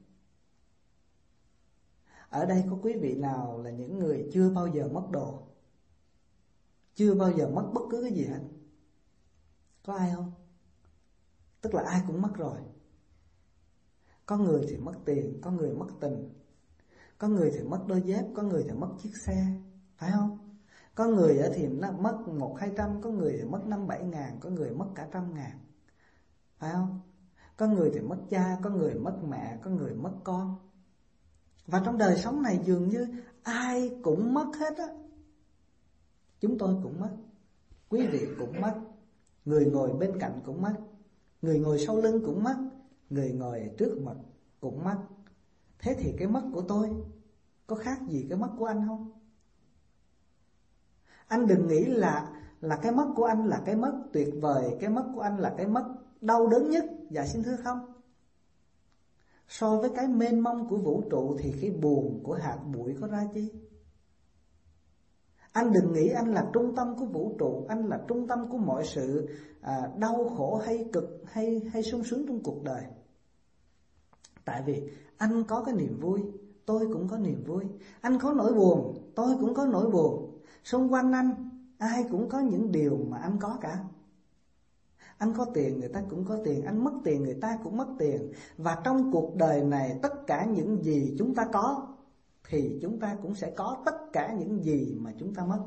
Ở đây có quý vị nào là những người chưa bao giờ mất đồ, chưa bao giờ mất bất cứ cái gì hết? Có ai không? Tức là ai cũng mất rồi. Có người thì mất tiền, có người mất tình, có người thì mất đôi dép, có người thì mất chiếc xe, phải không? Có người thì nó mất 100-200, có người thì mất 5-7 ngàn, có người mất cả 100.000, phải không? Có người thì mất cha, có người mất mẹ, có người mất con. Và trong đời sống này dường như ai cũng mất hết á. Chúng tôi cũng mất, quý vị cũng mất, người ngồi bên cạnh cũng mất, người ngồi sau lưng cũng mất, người ngồi trước mặt cũng mất. Thế thì cái mất của tôi có khác gì cái mất của anh không? Anh đừng nghĩ là cái mất của anh là cái mất tuyệt vời, cái mất của anh là cái mất đau đớn nhất. Dạ xin thưa không. So với cái mênh mông của vũ trụ thì cái buồn của hạt bụi có ra chi. Anh đừng nghĩ anh là trung tâm của vũ trụ, anh là trung tâm của mọi sự đau khổ hay cực hay sung sướng trong cuộc đời. Tại vì anh có cái niềm vui, tôi cũng có niềm vui. Anh có nỗi buồn, tôi cũng có nỗi buồn. Xung quanh anh, ai cũng có những điều mà anh có cả. Anh có tiền, người ta cũng có tiền. Anh mất tiền, người ta cũng mất tiền. Và trong cuộc đời này, tất cả những gì chúng ta có thì chúng ta cũng sẽ có tất cả những gì mà chúng ta mất.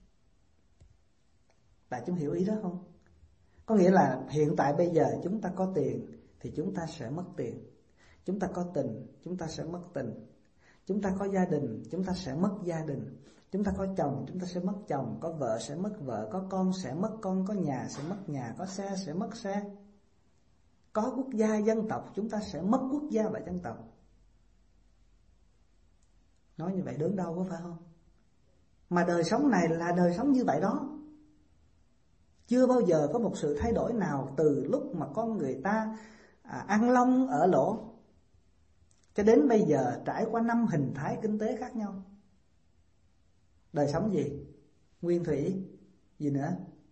Đại chúng hiểu ý đó không? Có nghĩa là hiện tại bây giờ chúng ta có tiền thì chúng ta sẽ mất tiền. Chúng ta có tình, chúng ta sẽ mất tình. Chúng ta có gia đình, chúng ta sẽ mất gia đình. Chúng ta có chồng, chúng ta sẽ mất chồng. Có vợ sẽ mất vợ. Có con sẽ mất con. Có nhà sẽ mất nhà. Có xe sẽ mất xe. Có quốc gia dân tộc, chúng ta sẽ mất quốc gia và dân tộc. Nói như vậy đớn đau có phải không? Mà đời sống này là đời sống như vậy đó. Chưa bao giờ có một sự thay đổi nào từ lúc mà con người ta ăn lông ở lỗ cho đến bây giờ, trải qua 5 hình thái kinh tế khác nhau. Đời sống gì? Nguyên thủy. Gì nữa?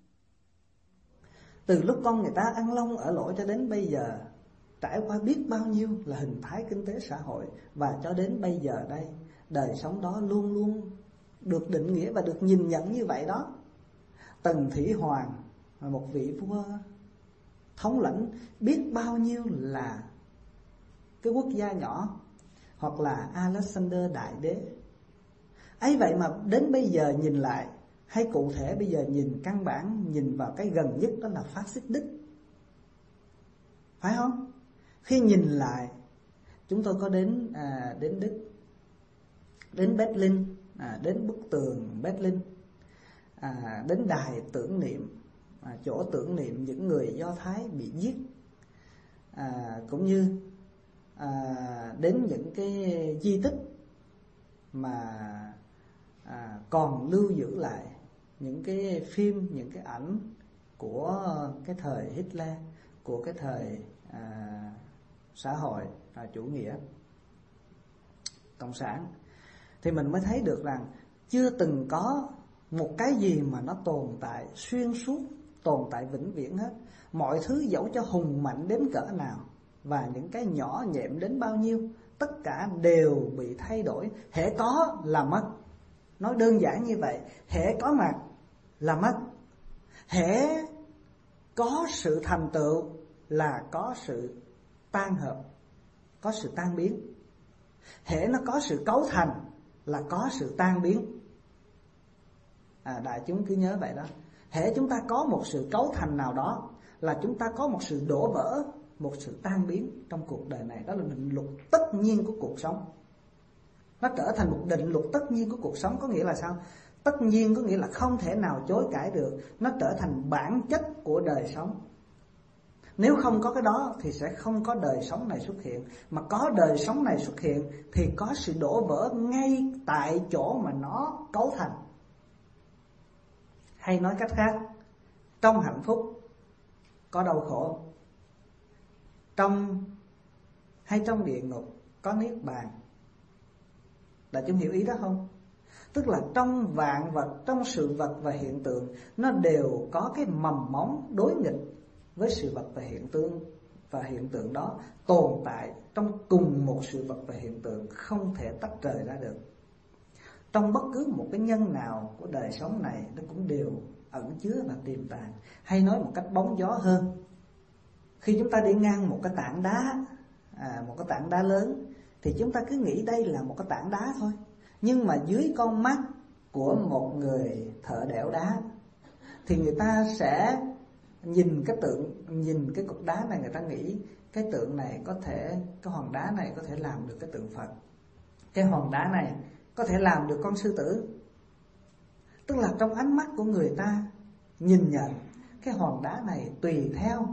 Từ lúc con người ta ăn lông ở lỗ cho đến bây giờ, trải qua biết bao nhiêu là hình thái kinh tế xã hội. Và cho đến bây giờ đây, đời sống đó luôn luôn được định nghĩa và được nhìn nhận như vậy đó. Tần Thủy Hoàng, một vị vua thống lĩnh biết bao nhiêu là cái quốc gia nhỏ, hoặc là Alexander Đại Đế. Ấy vậy mà đến bây giờ nhìn lại, hay cụ thể bây giờ nhìn căn bản, nhìn vào cái gần nhất đó là phát xít Đức. Phải không? Khi nhìn lại, chúng tôi có đến Đức, đến Berlin, đến bức tường Berlin, đến đài tưởng niệm, chỗ tưởng niệm những người Do Thái bị giết, cũng như đến những cái di tích mà còn lưu giữ lại những cái phim, những cái ảnh của cái thời Hitler, của cái thời xã hội chủ nghĩa cộng sản, thì mình mới thấy được rằng chưa từng có một cái gì mà nó tồn tại xuyên suốt, tồn tại vĩnh viễn hết. Mọi thứ dẫu cho hùng mạnh đến cỡ nào và những cái nhỏ nhẹm đến bao nhiêu, tất cả đều bị thay đổi. Hễ có là mất. Nói đơn giản như vậy. Hễ có mặt là mất. Hễ có sự thành tựu là có sự tan hợp, có sự tan biến. Hễ nó có sự cấu thành là có sự tan biến. Đại chúng cứ nhớ vậy đó. Hễ chúng ta có một sự cấu thành nào đó là chúng ta có một sự đổ vỡ, một sự tan biến trong cuộc đời này. Đó là định luật tất nhiên của cuộc sống. Nó trở thành một định luật tất nhiên của cuộc sống. Có nghĩa là sao? Tất nhiên có nghĩa là không thể nào chối cãi được. Nó trở thành bản chất của đời sống. Nếu không có cái đó thì sẽ không có đời sống này xuất hiện. Mà có đời sống này xuất hiện thì có sự đổ vỡ ngay tại chỗ mà nó cấu thành. Hay nói cách khác, trong hạnh phúc có đau khổ, trong địa ngục có niết bàn. Đại chúng hiểu ý đó không? Tức là trong vạn vật, trong sự vật và hiện tượng, nó đều có cái mầm móng đối nghịch với sự vật và hiện tượng đó tồn tại trong cùng một sự vật và hiện tượng, không thể tách rời ra được. Trong bất cứ một cái nhân nào của đời sống này, nó cũng đều ẩn chứa và tiềm tàng. Hay nói một cách bóng gió hơn, khi chúng ta đi ngang một cái tảng đá, một cái tảng đá lớn, thì chúng ta cứ nghĩ đây là một cái tảng đá thôi. Nhưng mà dưới con mắt của một người thợ đẽo đá thì người ta sẽ nhìn cái cục đá này, người ta nghĩ cái tượng này có thể, cái hòn đá này có thể làm được cái tượng Phật, cái hòn đá này có thể làm được con sư tử. Tức là trong ánh mắt của người ta nhìn nhận cái hòn đá này tùy theo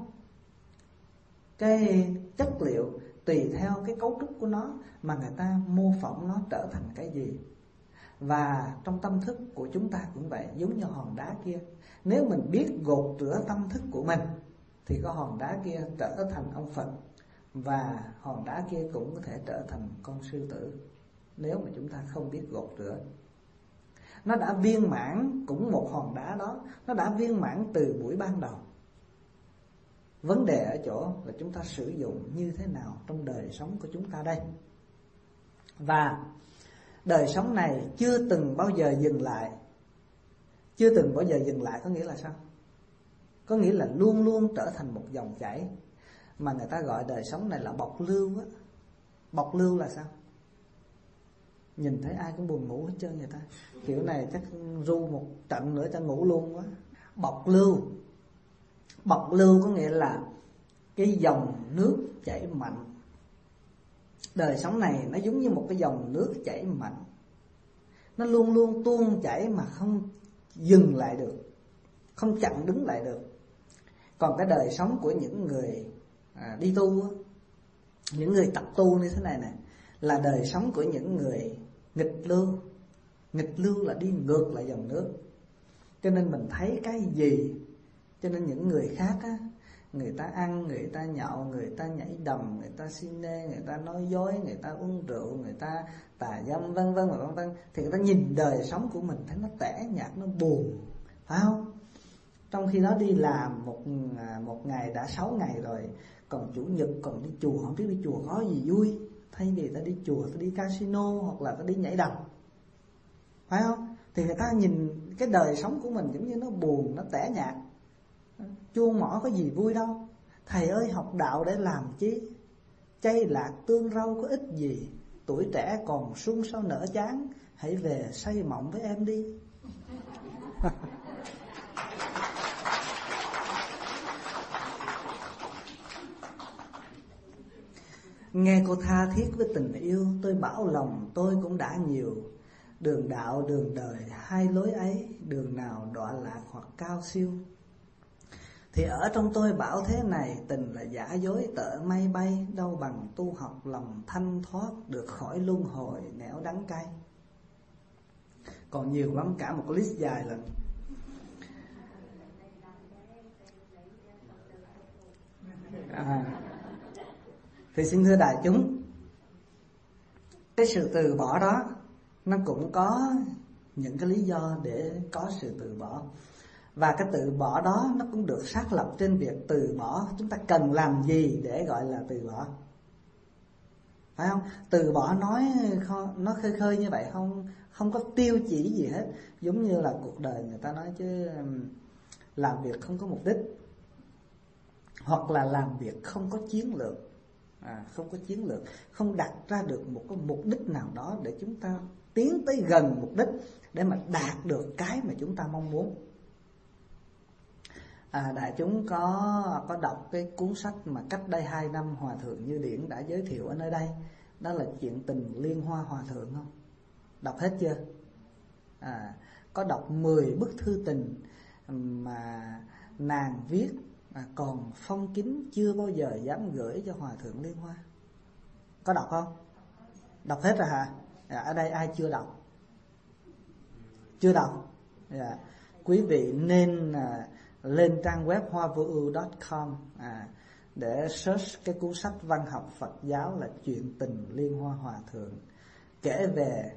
cái chất liệu, tùy theo cái cấu trúc của nó mà người ta mô phỏng nó trở thành cái gì. Và trong tâm thức của chúng ta cũng vậy, giống như hòn đá kia. Nếu mình biết gột rửa tâm thức của mình thì có hòn đá kia trở thành ông Phật, và hòn đá kia cũng có thể trở thành con sư tử, nếu mà chúng ta không biết gột rửa. Nó đã viên mãn, cũng một hòn đá đó, nó đã viên mãn từ buổi ban đầu. Vấn đề ở chỗ là chúng ta sử dụng như thế nào trong đời sống của chúng ta đây. Và đời sống này chưa từng bao giờ dừng lại. Chưa từng bao giờ dừng lại có nghĩa là sao? Có nghĩa là luôn luôn trở thành một dòng chảy. Mà người ta gọi đời sống này là bọc lưu á. Bọc lưu là sao? Nhìn thấy ai cũng buồn ngủ hết trơn người ta. Kiểu này chắc ru một trận nữa cho ngủ luôn quá. Bọc lưu. Bọc lưu có nghĩa là cái dòng nước chảy mạnh. Đời sống này nó giống như một cái dòng nước chảy mạnh. Nó luôn luôn tuôn chảy mà không dừng lại được, không chặn đứng lại được. Còn cái đời sống của những người đi tu, những người tập tu như thế này nè, là đời sống của những người nghịch lưu. Nghịch lưu là đi ngược lại dòng nước. Cho nên mình thấy cái gì, cho nên những người khác á, người ta ăn, người ta nhậu, người ta nhảy đầm, người ta xin nê, người ta nói dối, người ta uống rượu, người ta tà dâm vân vân và vân vân, thì người ta nhìn đời sống của mình thấy nó tẻ nhạt, nó buồn, phải không? Trong khi đó đi làm một ngày đã 6 ngày rồi, còn chủ nhật còn đi chùa, không biết đi chùa có gì vui, thay vì ta đi chùa, ta đi casino hoặc là ta đi nhảy đầm, phải không? Thì người ta nhìn cái đời sống của mình giống như nó buồn, nó tẻ nhạt, chuông mỏ có gì vui đâu. Thầy ơi, học đạo để làm chi? Chay lạc tương rau có ích gì? Tuổi trẻ còn xuân sao nở chán, hãy về xây mộng với em đi. Nghe cô tha thiết với tình yêu, tôi bảo lòng tôi cũng đã nhiều. Đường đạo đường đời hai lối ấy, đường nào đọa lạc hoặc cao siêu. Thì ở trong tôi bảo thế này, tình là giả dối tợ mây bay, đâu bằng tu học lòng thanh thoát, được khỏi luân hồi nẻo đắng cay. Còn nhiều lắm, cả một cái list dài lần. Thì xin thưa đại chúng, cái sự từ bỏ đó nó cũng có những cái lý do để có sự từ bỏ. Và cái từ bỏ đó nó cũng được xác lập trên việc từ bỏ chúng ta cần làm gì để gọi là từ bỏ, phải không? Từ bỏ nó khơi khơi như vậy, không có tiêu chỉ gì hết. Giống như là cuộc đời người ta nói chứ, làm việc không có mục đích, hoặc là làm việc không có chiến lược. Không có chiến lược, không đặt ra được một cái mục đích nào đó để chúng ta tiến tới gần mục đích, để mà đạt được cái mà chúng ta mong muốn. Đại chúng có đọc cái cuốn sách mà cách đây 2 năm Hòa Thượng Như Điển đã giới thiệu ở nơi đây, đó là Chuyện tình Liên Hoa Hòa Thượng không? Đọc hết chưa? Có đọc 10 bức thư tình mà nàng viết còn phong kín, chưa bao giờ dám gửi cho Hòa Thượng Liên Hoa. Có đọc không? Đọc hết rồi hả? Ở đây ai chưa đọc? Chưa đọc? Quý vị nên lên trang web hoavou.com để search cái cuốn sách văn học Phật giáo là Chuyện tình Liên Hoa Hòa Thượng, kể về,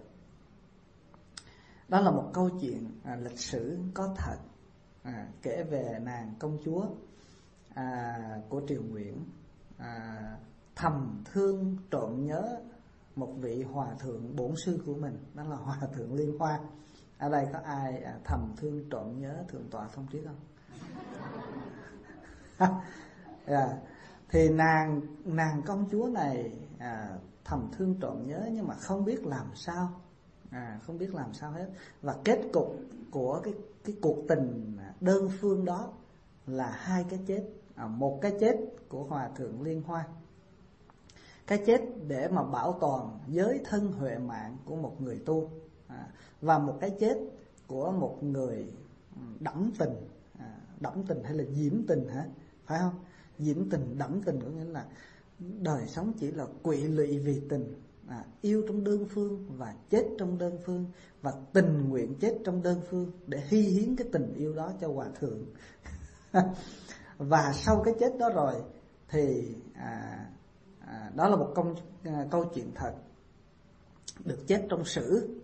đó là một câu chuyện lịch sử có thật, kể về nàng công chúa của Triều Nguyễn thầm thương trộm nhớ một vị hòa thượng bổn sư của mình, đó là Hòa Thượng Liên Hoa. Ở đây có ai thầm thương trộm nhớ Thượng tọa Phong Triết không? Thì nàng công chúa này thầm thương trộm nhớ, nhưng mà không biết làm sao, không biết làm sao hết. Và kết cục của cái cuộc tình đơn phương đó là 2 cái chết. Một cái chết của Hòa Thượng Liên Hoa, cái chết để mà bảo toàn giới thân huệ mạng của một người tu, và một cái chết của một người đẫm tình. Đẫm tình hay là diễm tình hả? Phải không? Diễm tình, đẫm tình có nghĩa là đời sống chỉ là quỵ lụy vì tình, yêu trong đơn phương và chết trong đơn phương, và tình nguyện chết trong đơn phương để hy hiến cái tình yêu đó cho Hòa Thượng. Và sau cái chết đó rồi thì đó là một câu chuyện thật, được chết trong sử.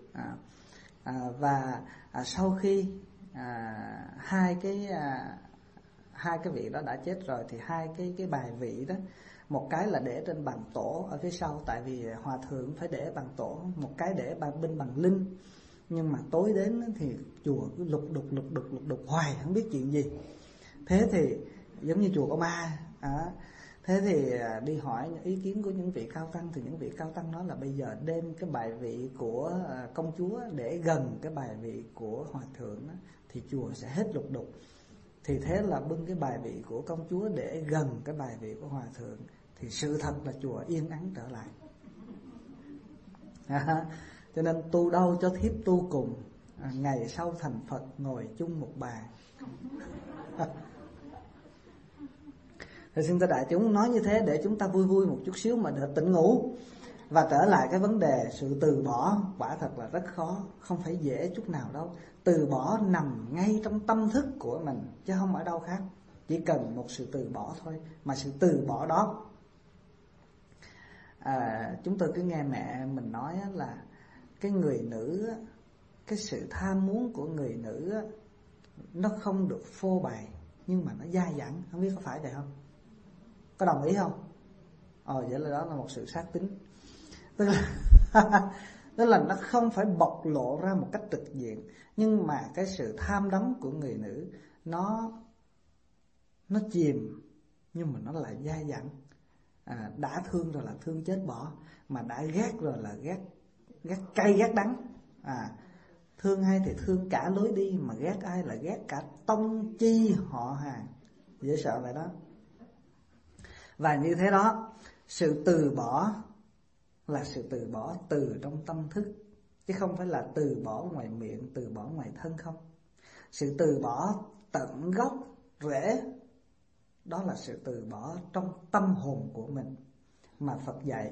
Và sau khi hai hai cái vị đó đã chết rồi thì hai cái bài vị đó, một cái là để trên bàn tổ ở phía sau, tại vì hòa thượng phải để bàn tổ, một cái để bên bàn linh. Nhưng mà tối đến thì chùa cứ lục đục hoài không biết chuyện gì. Thế thì giống như chùa có ma. Thế thì đi hỏi ý kiến của những vị cao tăng, thì những vị cao tăng nói là bây giờ đem cái bài vị của công chúa để gần cái bài vị của hòa thượng đó, thì chùa sẽ hết lục đục. Thì thế là bưng cái bài vị của công chúa để gần cái bài vị của hòa thượng, thì sự thật là chùa yên ắng trở lại. Cho nên tu đâu cho thiếp tu cùng, ngày sau thành Phật ngồi chung một bàn. Thì xin thưa đại chúng, nói như thế để chúng ta vui vui một chút xíu mà để tỉnh ngủ. Và trở lại cái vấn đề sự từ bỏ, quả thật là rất khó, không phải dễ chút nào đâu. Từ bỏ nằm ngay trong tâm thức của mình, chứ không ở đâu khác. Chỉ cần một sự từ bỏ thôi. Mà sự từ bỏ đó, chúng tôi cứ nghe mẹ mình nói là cái người nữ, cái sự tham muốn của người nữ nó không được phô bày, nhưng mà nó dai dẳng. Không biết có phải vậy không? Có đồng ý không? Vậy là đó là một sự xác tín. Tức là nó không phải bộc lộ ra một cách trực diện, nhưng mà cái sự tham đắm của người nữ nó chìm, nhưng mà nó lại dai dẳng. Đã thương rồi là thương chết bỏ, mà đã ghét rồi là ghét cay ghét đắng. Thương ai thì thương cả lối đi, mà ghét ai là ghét cả tông chi họ hàng. Dễ sợ vậy đó. Và như thế đó, sự từ bỏ là sự từ bỏ từ trong tâm thức, chứ không phải là từ bỏ ngoài miệng, từ bỏ ngoài thân không. Sự từ bỏ tận gốc rễ, đó là sự từ bỏ trong tâm hồn của mình. Mà Phật dạy,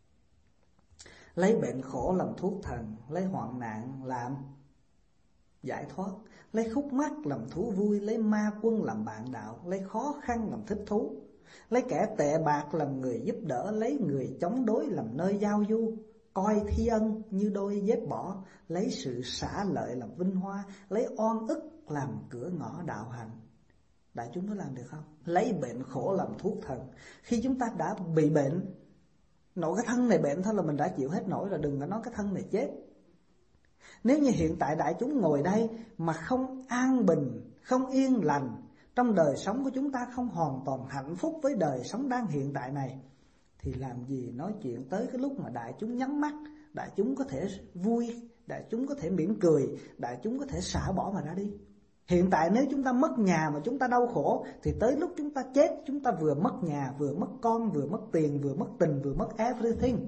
lấy bệnh khổ làm thuốc thần, lấy hoạn nạn làm giải thoát, lấy khúc mắc làm thú vui, lấy ma quân làm bạn đạo, lấy khó khăn làm thích thú, lấy kẻ tệ bạc làm người giúp đỡ, lấy người chống đối làm nơi giao du, coi thi ân như đôi dép bỏ, lấy sự xả lợi làm vinh hoa, lấy oan ức làm cửa ngõ đạo hành. Đại chúng có làm được không? Lấy bệnh khổ làm thuốc thần. Khi chúng ta đã bị bệnh, nổi cái thân này bệnh thôi là mình đã chịu hết nổi rồi, đừng có nói cái thân này chết. Nếu như hiện tại đại chúng ngồi đây mà không an bình, không yên lành, trong đời sống của chúng ta không hoàn toàn hạnh phúc với đời sống đang hiện tại này, thì làm gì nói chuyện tới cái lúc mà đại chúng nhắm mắt, đại chúng có thể vui, đại chúng có thể mỉm cười, đại chúng có thể xả bỏ mà ra đi. Hiện tại nếu chúng ta mất nhà mà chúng ta đau khổ, thì tới lúc chúng ta chết, chúng ta vừa mất nhà, vừa mất con, vừa mất tiền, vừa mất tình, vừa mất everything.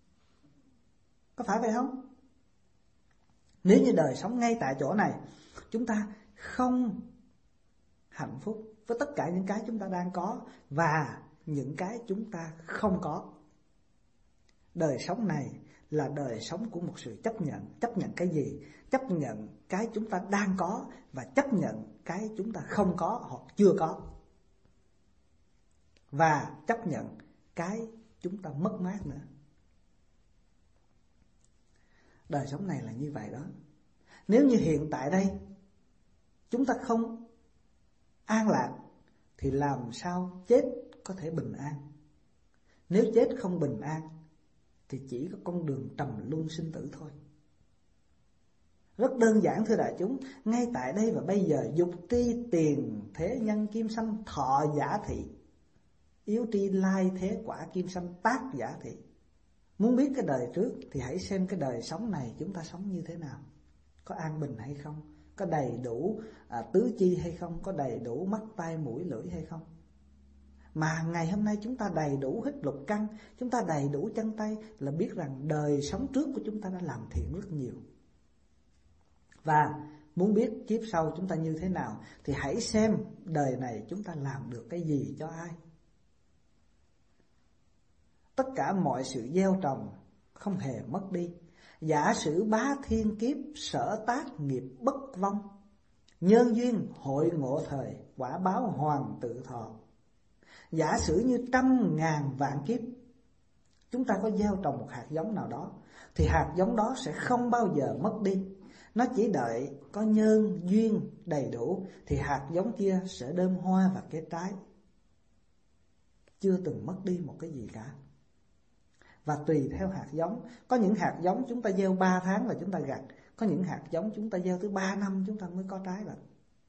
Có phải vậy không? Nếu như đời sống ngay tại chỗ này, chúng ta không hạnh phúc với tất cả những cái chúng ta đang có và những cái chúng ta không có. Đời sống này là đời sống của một sự chấp nhận. Chấp nhận cái gì? Chấp nhận cái chúng ta đang có và chấp nhận cái chúng ta không có hoặc chưa có. Và chấp nhận cái chúng ta mất mát nữa. Đời sống này là như vậy đó. Nếu như hiện tại đây chúng ta không an lạc, thì làm sao chết có thể bình an? Nếu chết không bình an thì chỉ có con đường trầm luân sinh tử thôi. Rất đơn giản thưa đại chúng. Ngay tại đây và bây giờ, dục tri tiền thế nhân kim sanh thọ giả thị, yếu tri lai thế quả kim sanh tác giả thị. Muốn biết cái đời trước thì hãy xem cái đời sống này chúng ta sống như thế nào. Có an bình hay không? Có đầy đủ tứ chi hay không? Có đầy đủ mắt, tai, mũi, lưỡi hay không? Mà ngày hôm nay chúng ta đầy đủ hết lục căn, chúng ta đầy đủ chân tay, là biết rằng đời sống trước của chúng ta đã làm thiện rất nhiều. Và muốn biết kiếp sau chúng ta như thế nào thì hãy xem đời này chúng ta làm được cái gì cho ai. Tất cả mọi sự gieo trồng không hề mất đi. Giả sử bá thiên kiếp sở tác nghiệp bất vong, nhân duyên hội ngộ thời quả báo hoàn tự thọ. Giả sử như 100.000 vạn kiếp chúng ta có gieo trồng một hạt giống nào đó, thì hạt giống đó sẽ không bao giờ mất đi. Nó chỉ đợi có nhân duyên đầy đủ thì hạt giống kia sẽ đơm hoa và kết trái, chưa từng mất đi một cái gì cả. Và tùy theo hạt giống, có những hạt giống chúng ta gieo 3 tháng là chúng ta gặt, có những hạt giống chúng ta gieo tới 3 năm chúng ta mới có trái lận.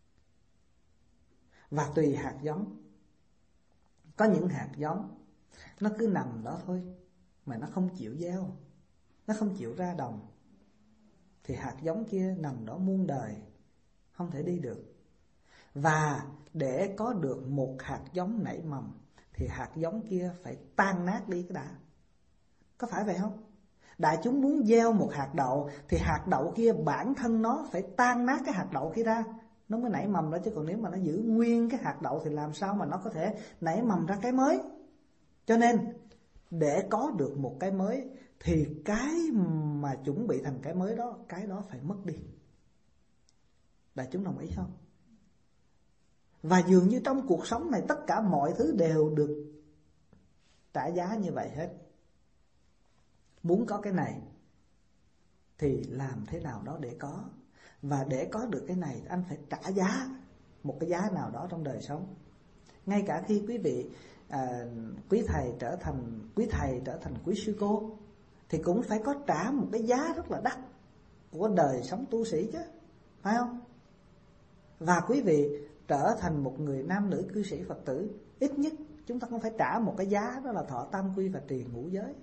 Và tùy hạt giống, có những hạt giống nó cứ nằm đó thôi mà nó không chịu gieo, nó không chịu ra đồng, thì hạt giống kia nằm đó muôn đời, không thể đi được. Và để có được một hạt giống nảy mầm thì hạt giống kia phải tan nát đi cái đã. Có phải vậy không? Đại chúng muốn gieo một hạt đậu thì hạt đậu kia bản thân nó phải tan nát cái hạt đậu kia ra, nó mới nảy mầm đó. Chứ còn nếu mà nó giữ nguyên cái hạt đậu thì làm sao mà nó có thể nảy mầm ra cái mới. Cho nên để có được một cái mới thì cái mà chuẩn bị thành cái mới đó, cái đó phải mất đi. Đại chúng đồng ý không? Và dường như trong cuộc sống này tất cả mọi thứ đều được trả giá như vậy hết. Muốn có cái này thì làm thế nào đó để có. Và để có được cái này anh phải trả giá, một cái giá nào đó trong đời sống. Ngay cả khi quý vị quý thầy trở thành quý sư cô thì cũng phải có trả một cái giá rất là đắt của đời sống tu sĩ chứ, phải không? Và quý vị trở thành một người nam nữ cư sĩ Phật tử, ít nhất chúng ta cũng phải trả một cái giá, đó là thọ tam quy và trì ngũ giới.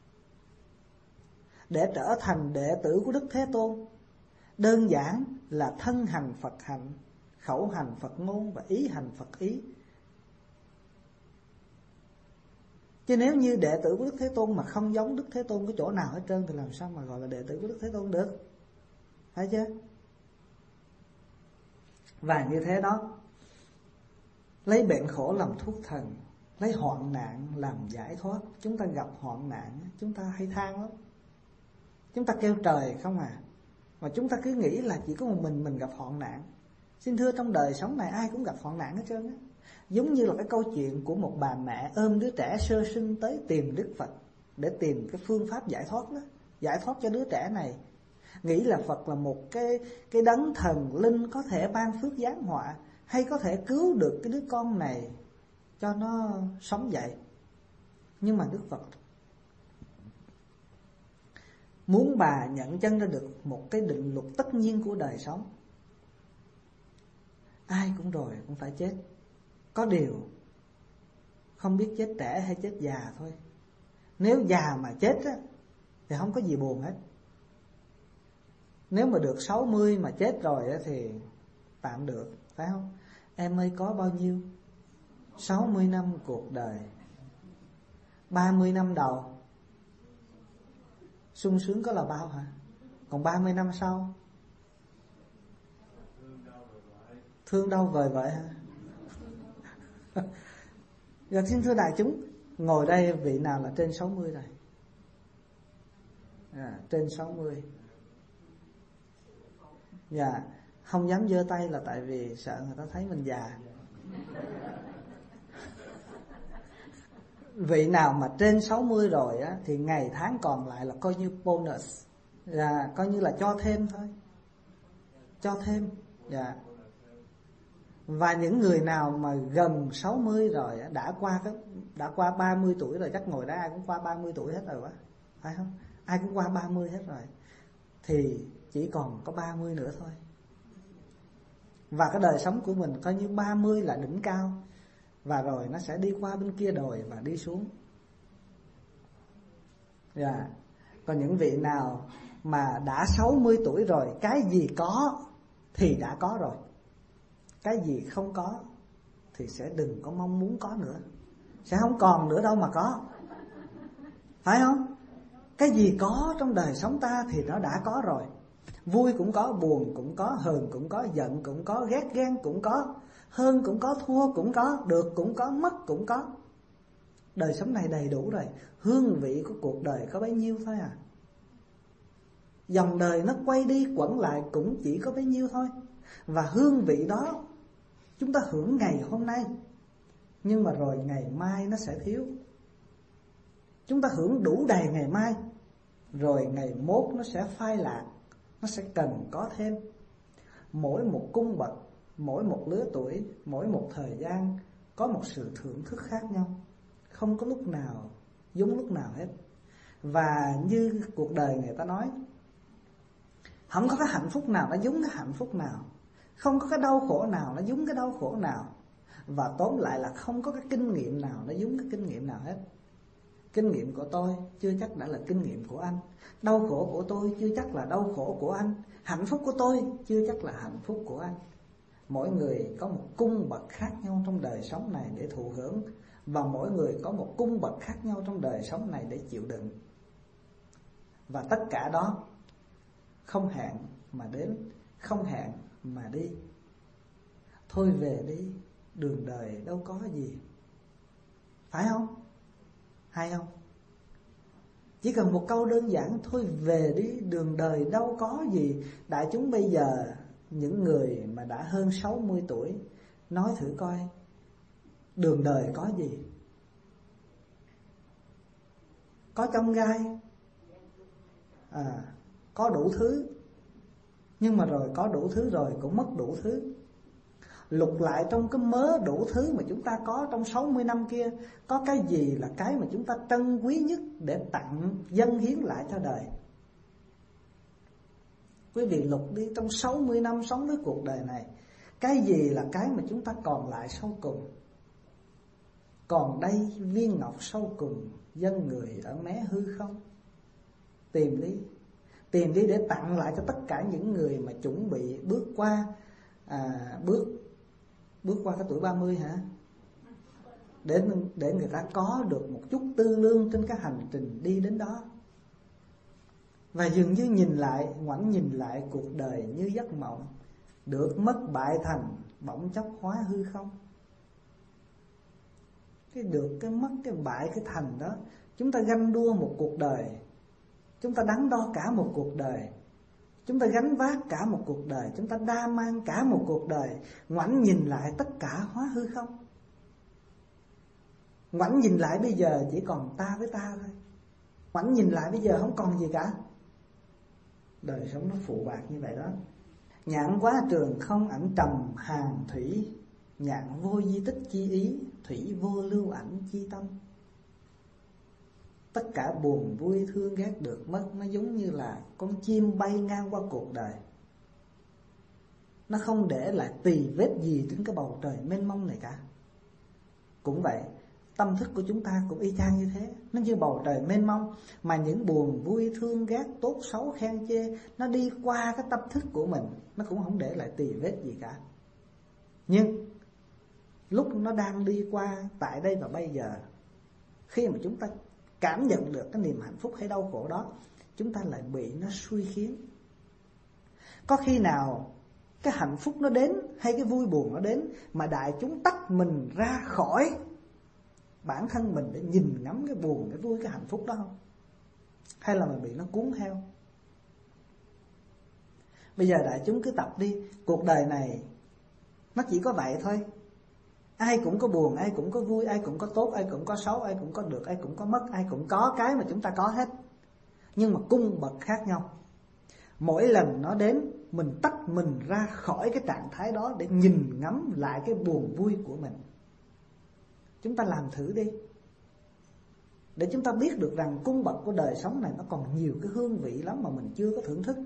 Để trở thành đệ tử của Đức Thế Tôn, đơn giản là thân hành Phật hạnh, khẩu hành Phật ngôn và ý hành Phật ý. Chứ nếu như đệ tử của Đức Thế Tôn mà không giống Đức Thế Tôn cái chỗ nào hết trơn thì làm sao mà gọi là đệ tử của Đức Thế Tôn được? Thấy chưa? Và như thế đó, lấy bệnh khổ làm thuốc thần, lấy hoạn nạn làm giải thoát. Chúng ta gặp hoạn nạn, chúng ta hay than lắm, chúng ta kêu trời không à. Mà chúng ta cứ nghĩ là chỉ có một mình gặp hoạn nạn. Xin thưa, trong đời sống này ai cũng gặp hoạn nạn hết trơn á. Giống như là cái câu chuyện của một bà mẹ ôm đứa trẻ sơ sinh tới tìm Đức Phật để tìm cái phương pháp giải thoát đó, giải thoát cho đứa trẻ này. Nghĩ là Phật là một cái đấng thần linh có thể ban phước giáng họa, hay có thể cứu được cái đứa con này cho nó sống dậy. Nhưng mà Đức Phật muốn bà nhận chân ra được một cái định luật tất nhiên của đời sống. Ai cũng rồi cũng phải chết. Có điều không biết chết trẻ hay chết già thôi. Nếu già mà chết á, thì không có gì buồn hết. Nếu mà được 60 mà chết rồi á, thì tạm được, phải không? Em ơi, có bao nhiêu? 60 năm cuộc đời, 30 năm đầu sung sướng có là bao hả? Còn 30 năm sau thương đau vời vợi hả? Giờ xin thưa đại chúng, ngồi đây vị nào là trên 60 rồi? Trên 60. Dạ, không dám giơ tay là tại vì sợ người ta thấy mình già. Vị nào mà trên 60 rồi á, thì ngày tháng còn lại là coi như bonus, là coi như là cho thêm thôi, cho thêm. Dạ. Và những người nào mà gần 60 rồi á, đã qua 30 tuổi rồi, chắc ngồi đó ai cũng qua 30 tuổi hết rồi quá, phải không? Ai cũng qua 30 hết rồi, thì chỉ còn có 30 nữa thôi. Và cái đời sống của mình coi như 30 là đỉnh cao, và rồi nó sẽ đi qua bên kia đồi và đi xuống. Dạ. Còn những vị nào mà đã 60 tuổi rồi, cái gì có thì đã có rồi, cái gì không có thì sẽ đừng có mong muốn có nữa, sẽ không còn nữa đâu mà có, phải không? Cái gì có trong đời sống ta thì nó đã có rồi. Vui cũng có, buồn cũng có, hờn cũng có, giận cũng có, ghét ghen cũng có, hơn cũng có, thua cũng có, được cũng có, mất cũng có. Đời sống này đầy đủ rồi. Hương vị của cuộc đời có bấy nhiêu thôi à. Dòng đời nó quay đi quẩn lại cũng chỉ có bấy nhiêu thôi. Và hương vị đó chúng ta hưởng ngày hôm nay, nhưng mà rồi ngày mai nó sẽ thiếu. Chúng ta hưởng đủ đầy ngày mai, rồi ngày mốt nó sẽ phai lạc, nó sẽ cần có thêm. Mỗi một cung bậc, mỗi một lứa tuổi, mỗi một thời gian có một sự thưởng thức khác nhau, không có lúc nào giống lúc nào hết. Và như cuộc đời người ta nói, không có cái hạnh phúc nào nó giống cái hạnh phúc nào, không có cái đau khổ nào nó giống cái đau khổ nào. Và tóm lại là không có cái kinh nghiệm nào nó giống cái kinh nghiệm nào hết. Kinh nghiệm của tôi chưa chắc đã là kinh nghiệm của anh, đau khổ của tôi chưa chắc là đau khổ của anh, hạnh phúc của tôi chưa chắc là hạnh phúc của anh. Mỗi người có một cung bậc khác nhau trong đời sống này để thụ hưởng, và mỗi người có một cung bậc khác nhau trong đời sống này để chịu đựng. Và tất cả đó không hẹn mà đến, không hẹn mà đi. Thôi về đi, đường đời đâu có gì. Phải không? Hay không? Chỉ cần một câu đơn giản, thôi về đi, đường đời đâu có gì. Đại chúng bây giờ, những người mà đã hơn 60 tuổi, nói thử coi, đường đời có gì? Có chông gai, có đủ thứ. Nhưng mà rồi có đủ thứ rồi cũng mất đủ thứ. Lục lại trong cái mớ đủ thứ mà chúng ta có trong 60 năm kia, có cái gì là cái mà chúng ta trân quý nhất để tặng, dâng hiến lại cho đời? Quý vị lục đi, trong 60 năm sống với cuộc đời này, cái gì là cái mà chúng ta còn lại sau cùng? Còn đây viên ngọc sau cùng, dân người ở mé hư không? Tìm đi, tìm đi để tặng lại cho tất cả những người mà chuẩn bị bước qua cái tuổi 30 hả? Để người ta có được một chút tư lương trên cái hành trình đi đến đó. Và dường như ngoảnh nhìn lại cuộc đời như giấc mộng, được mất bại thành, bỗng chốc hóa hư không. Cái được, cái mất, cái bại, cái thành đó, chúng ta ganh đua một cuộc đời, chúng ta đắn đo cả một cuộc đời, chúng ta gánh vác cả một cuộc đời, chúng ta đa mang cả một cuộc đời. Ngoảnh nhìn lại tất cả hóa hư không. Ngoảnh nhìn lại bây giờ chỉ còn ta với ta thôi. Ngoảnh nhìn lại bây giờ không còn gì cả. Đời sống nó phụ bạc như vậy đó. Nhạn quá trường không ảnh trầm hàng thủy, nhạn vô di tích chi ý, thủy vô lưu ảnh chi tâm. Tất cả buồn vui thương ghét được mất, nó giống như là con chim bay ngang qua cuộc đời, nó không để lại tì vết gì trên cái bầu trời mênh mông này cả. Cũng vậy, tâm thức của chúng ta cũng y chang như thế. Nó như bầu trời mênh mông, mà những buồn vui thương ghét, tốt xấu khen chê, nó đi qua cái tâm thức của mình, nó cũng không để lại tì vết gì cả. Nhưng lúc nó đang đi qua tại đây và bây giờ, khi mà chúng ta cảm nhận được cái niềm hạnh phúc hay đau khổ đó, chúng ta lại bị nó xui khiến. Có khi nào cái hạnh phúc nó đến hay cái vui buồn nó đến mà đại chúng tách mình ra khỏi bản thân mình để nhìn ngắm cái buồn, cái vui, cái hạnh phúc đó không? Hay là mình bị nó cuốn theo? Bây giờ đại chúng cứ tập đi, cuộc đời này nó chỉ có vậy thôi. Ai cũng có buồn, ai cũng có vui, ai cũng có tốt, ai cũng có xấu, ai cũng có được, ai cũng có mất, ai cũng có cái mà chúng ta có hết. Nhưng mà cung bậc khác nhau. Mỗi lần nó đến, mình tách mình ra khỏi cái trạng thái đó để nhìn ngắm lại cái buồn vui của mình. Chúng ta làm thử đi, để chúng ta biết được rằng cung bậc của đời sống này nó còn nhiều cái hương vị lắm mà mình chưa có thưởng thức.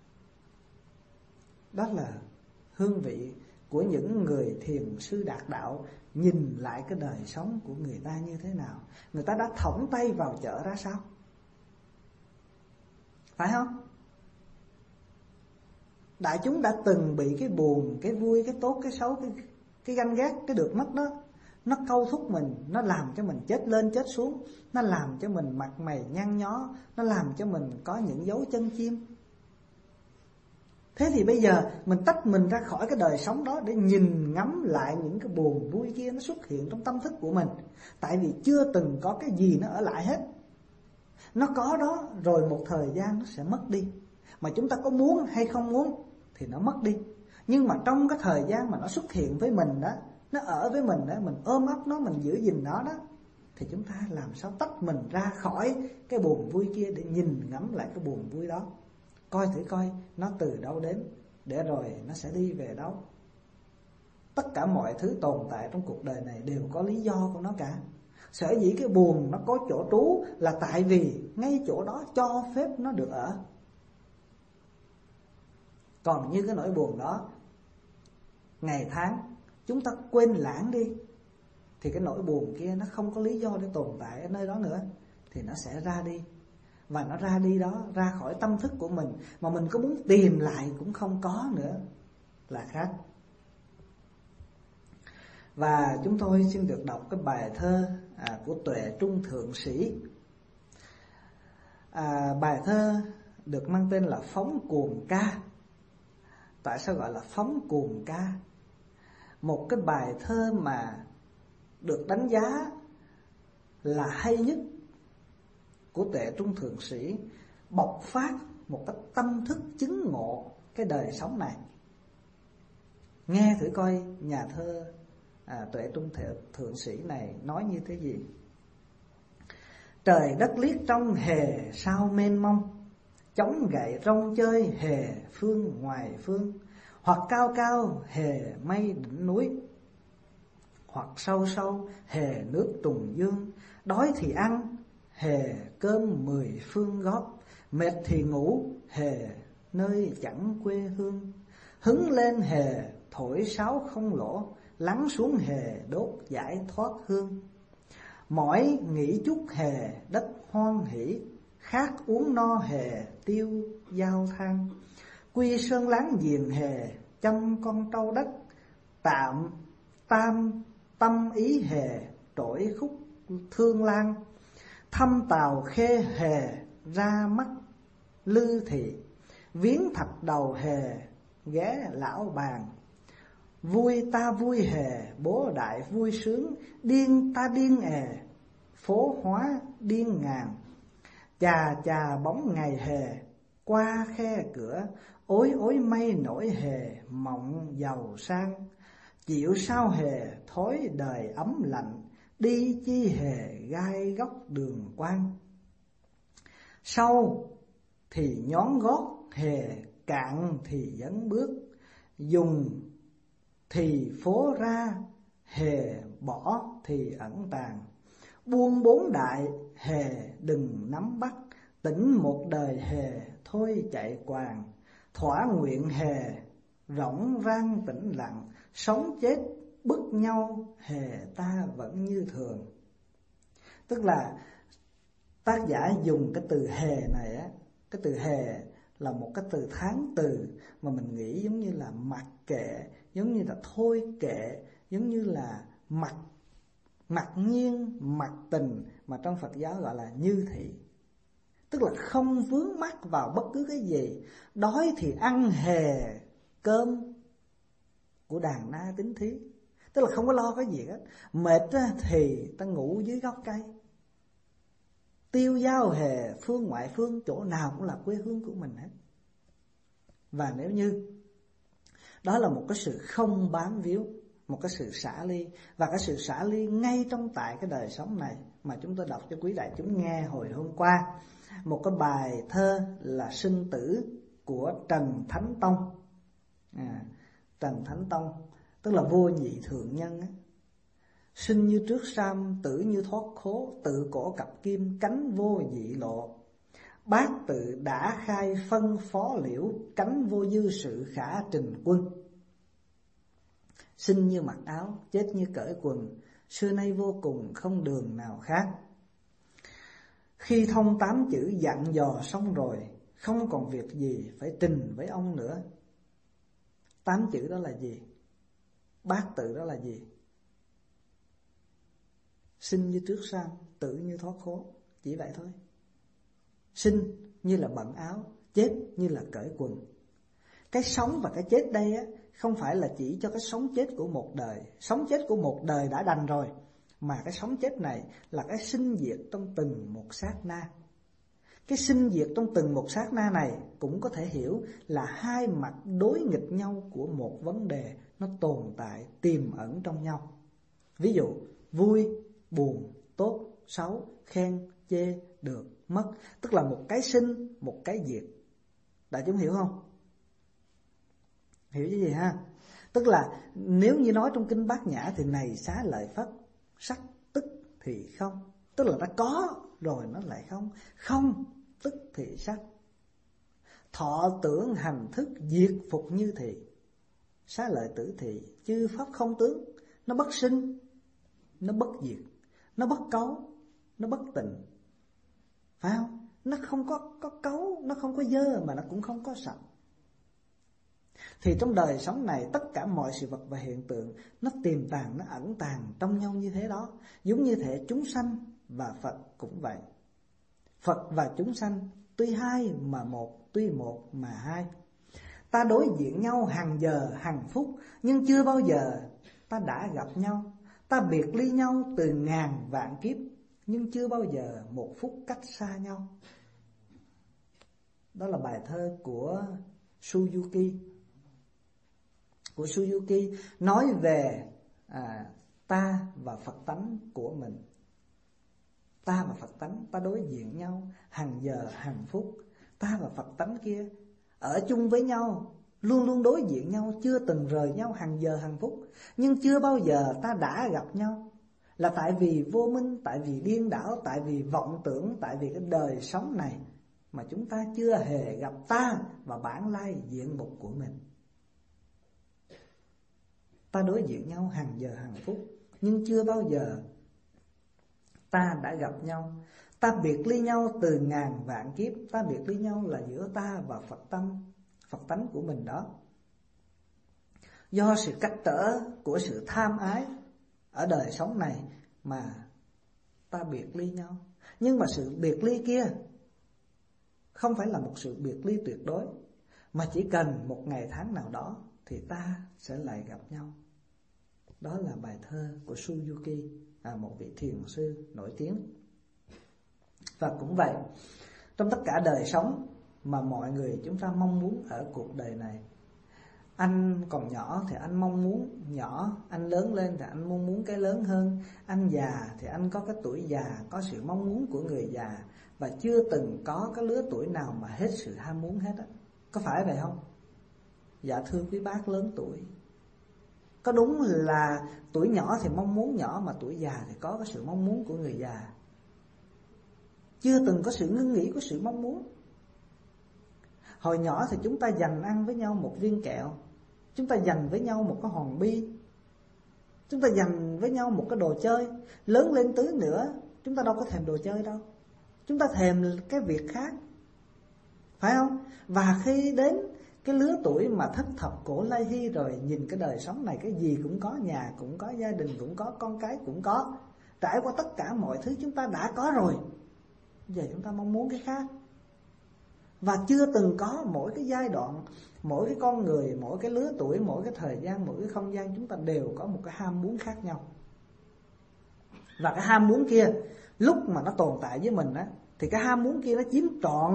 Đó là hương vị của những người thiền sư đạt đạo nhìn lại cái đời sống của người ta như thế nào. Người ta đã thõng tay vào chợ ra sao? Phải không? Đại chúng đã từng bị cái buồn, cái vui, cái tốt, cái xấu, cái ganh ghét, cái được mất đó, nó câu thúc mình, nó làm cho mình chết lên chết xuống, nó làm cho mình mặt mày nhăn nhó, nó làm cho mình có những dấu chân chim. Thế thì bây giờ mình tách mình ra khỏi cái đời sống đó để nhìn ngắm lại những cái buồn vui kia nó xuất hiện trong tâm thức của mình. Tại vì chưa từng có cái gì nó ở lại hết. Nó có đó rồi một thời gian nó sẽ mất đi. Mà chúng ta có muốn hay không muốn thì nó mất đi. Nhưng mà trong cái thời gian mà nó xuất hiện với mình đó, nó ở với mình đó, mình ôm ấp nó, mình giữ gìn nó đó, thì chúng ta làm sao tách mình ra khỏi cái buồn vui kia để nhìn ngắm lại cái buồn vui đó. Coi thử coi nó từ đâu đến, để rồi nó sẽ đi về đâu. Tất cả mọi thứ tồn tại trong cuộc đời này đều có lý do của nó cả. Sở dĩ cái buồn nó có chỗ trú là tại vì ngay chỗ đó cho phép nó được ở. Còn như cái nỗi buồn đó, ngày tháng chúng ta quên lãng đi, thì cái nỗi buồn kia nó không có lý do để tồn tại ở nơi đó nữa, thì nó sẽ ra đi. Và nó ra đi đó, ra khỏi tâm thức của mình, mà mình có muốn tìm lại cũng không có nữa, là khác. Và chúng tôi xin được đọc cái bài thơ của Tuệ Trung Thượng Sĩ. Bài thơ được mang tên là Phóng Cuồng Ca. Tại sao gọi là Phóng Cuồng Ca? Một cái bài thơ mà được đánh giá là hay nhất của Tuệ Trung Thượng Sĩ, bộc phát một cái tâm thức chứng ngộ cái đời sống này. Nghe thử coi nhà thơ Tuệ Trung Thượng Sĩ này nói như thế gì. Trời đất liếc trong hề sao mênh mông, chống gậy rong chơi hề phương ngoài phương, hoặc cao cao hề mây đỉnh núi, hoặc sâu sâu hề nước trùng dương. Đói thì ăn hề cơm 10 phương góp, mệt thì ngủ hề nơi chẳng quê hương. Hứng lên hề thổi sáo không lỗ, lắng xuống hề đốt giải thoát hương. Mỏi nghĩ chút hề đất hoan hỷ, khát uống no hề tiêu giao than. Quy sơn láng giềng hề chăm con trâu đất, tam tâm ý hề trỗi khúc thương lan. Thăm tàu khê hề ra mắt lư thị, viếng thạch đầu hề ghé lão bàn. Vui ta vui hề bố đại vui sướng, điên ta điên phố hóa điên ngàn. Chà chà bóng ngày hề qua khe cửa, ối ối mây nổi hề mộng giàu sang. Chịu sao hề thói đời ấm lạnh, đi chi hề gai góc đường quan. Sau thì nhón gót hề cạn thì dẫn bước, dùng thì phố ra hề bỏ thì ẩn tàng. Buông bốn đại hề đừng nắm bắt, tỉnh một đời hề thôi chạy quàng. Thỏa nguyện hề rỗng rang tĩnh lặng, sống chết bức nhau hề ta vẫn như thường. Tức là tác giả dùng cái từ hề này á, cái từ hề là một cái từ tháng từ mà mình nghĩ giống như là mặc kệ, giống như là thôi kệ, giống như là mặc nhiên, mặc tình, mà trong Phật giáo gọi là như thị. Tức là không vướng mắc vào bất cứ cái gì. Đói thì ăn hề cơm của đàn na tín thí, tức là không có lo cái gì hết. Mệt thì ta ngủ dưới gốc cây. Tiêu dao hề phương ngoại phương, chỗ nào cũng là quê hương của mình hết. Và nếu như đó là một cái sự không bám víu, một cái sự xả ly, và cái sự xả ly ngay trong tại cái đời sống này mà chúng tôi đọc cho quý đại chúng nghe hồi hôm qua, một cái bài thơ là Sinh Tử của Trần Thánh Tông. Trần Thánh Tông tức là vua nhị thượng nhân á. Sinh như trước sam, tử như thoát khố, tự cổ cặp kim, cánh vô dị lộ. Bác tự đã khai phân phó liễu, cánh vô dư sự khả trình quân. Sinh như mặc áo, chết như cởi quần, xưa nay vô cùng không đường nào khác. Khi thông 8 chữ dặn dò xong rồi, không còn việc gì phải trình với ông nữa. 8 chữ đó là gì? Bát tự đó là gì? Sinh như trước sam, tử như thoát khố, chỉ vậy thôi. Sinh như là bận áo, chết như là cởi quần. Cái sống và cái chết đây á, không phải là chỉ cho cái sống chết của một đời. Sống chết của một đời đã đành rồi, mà cái sống chết này là cái sinh diệt trong từng một sát na. Cái sinh diệt trong từng một sát na này cũng có thể hiểu là hai mặt đối nghịch nhau của một vấn đề, nó tồn tại tiềm ẩn trong nhau. Ví dụ vui, buồn, tốt, xấu, khen, chê, được, mất, tức là một cái sinh, một cái diệt. Đại chúng hiểu không? Hiểu cái gì ha? Tức là nếu như nói trong kinh Bát Nhã thì này xá lợi Phất, sắc tức thì không. Tức là nó có rồi nó lại không. Không tức thì sắc. Thọ tưởng hành thức diệt phục như thị. Xá lợi Tử thị chư pháp không tướng. Nó bất sinh, nó bất diệt, nó bất cấu, nó bất tịnh. Phải không? Nó không có cấu, nó không có dơ mà nó cũng không có sạch. Thì trong đời sống này tất cả mọi sự vật và hiện tượng nó tiềm tàng, nó ẩn tàng trong nhau như thế đó. Giống như thể chúng sanh và Phật cũng vậy. Phật và chúng sanh tuy hai mà một, tuy một mà hai. Ta đối diện nhau hàng giờ hàng phút, nhưng chưa bao giờ ta đã gặp nhau. Ta biệt ly nhau từ ngàn vạn kiếp, nhưng chưa bao giờ một phút cách xa nhau. Đó là bài thơ của Suzuki. Của Suzuki nói về ta và Phật tánh của mình. Ta và Phật tánh, ta đối diện nhau hàng giờ hàng phút. Ta và Phật tánh kia ở chung với nhau, luôn luôn đối diện nhau, chưa từng rời nhau hàng giờ hàng phút. Nhưng chưa bao giờ ta đã gặp nhau. Là tại vì vô minh, tại vì điên đảo, tại vì vọng tưởng, tại vì cái đời sống này mà chúng ta chưa hề gặp ta và bản lai diện mục của mình. Ta đối diện nhau hàng giờ hàng phút, nhưng chưa bao giờ ta đã gặp nhau. Ta biệt ly nhau từ ngàn vạn kiếp. Ta biệt ly nhau là giữa ta và Phật tâm, Phật tánh của mình đó. Do sự cách trở của sự tham ái ở đời sống này mà ta biệt ly nhau. Nhưng mà sự biệt ly kia không phải là một sự biệt ly tuyệt đối, mà chỉ cần một ngày tháng nào đó thì ta sẽ lại gặp nhau. Đó là bài thơ của Suzuki, một vị thiền sư nổi tiếng. Và cũng vậy, trong tất cả đời sống mà mọi người chúng ta mong muốn ở cuộc đời này. Anh còn nhỏ thì anh mong muốn nhỏ, anh lớn lên thì anh mong muốn cái lớn hơn. Anh già thì anh có cái tuổi già, có sự mong muốn của người già. Và chưa từng có cái lứa tuổi nào mà hết sự ham muốn hết á. Có phải vậy không? Dạ thưa quý bác lớn tuổi, có đúng là tuổi nhỏ thì mong muốn nhỏ, mà tuổi già thì có cái sự mong muốn của người già. Chưa từng có sự ngưng nghỉ của sự mong muốn. Hồi nhỏ thì chúng ta dành ăn với nhau một viên kẹo, chúng ta dành với nhau một cái hòn bi, chúng ta dành với nhau một cái đồ chơi. Lớn lên tí nữa chúng ta đâu có thèm đồ chơi đâu, chúng ta thèm cái việc khác, phải không? Và khi đến cái lứa tuổi mà thất thập cổ lai hy rồi, nhìn cái đời sống này cái gì cũng có, nhà cũng có, gia đình cũng có, con cái cũng có, trải qua tất cả mọi thứ chúng ta đã có rồi. Giờ chúng ta mong muốn cái khác. Và chưa từng có, mỗi cái giai đoạn, mỗi cái con người, mỗi cái lứa tuổi, mỗi cái thời gian, mỗi cái không gian, chúng ta đều có một cái ham muốn khác nhau. Và cái ham muốn kia lúc mà nó tồn tại với mình á, thì cái ham muốn kia nó chiếm trọn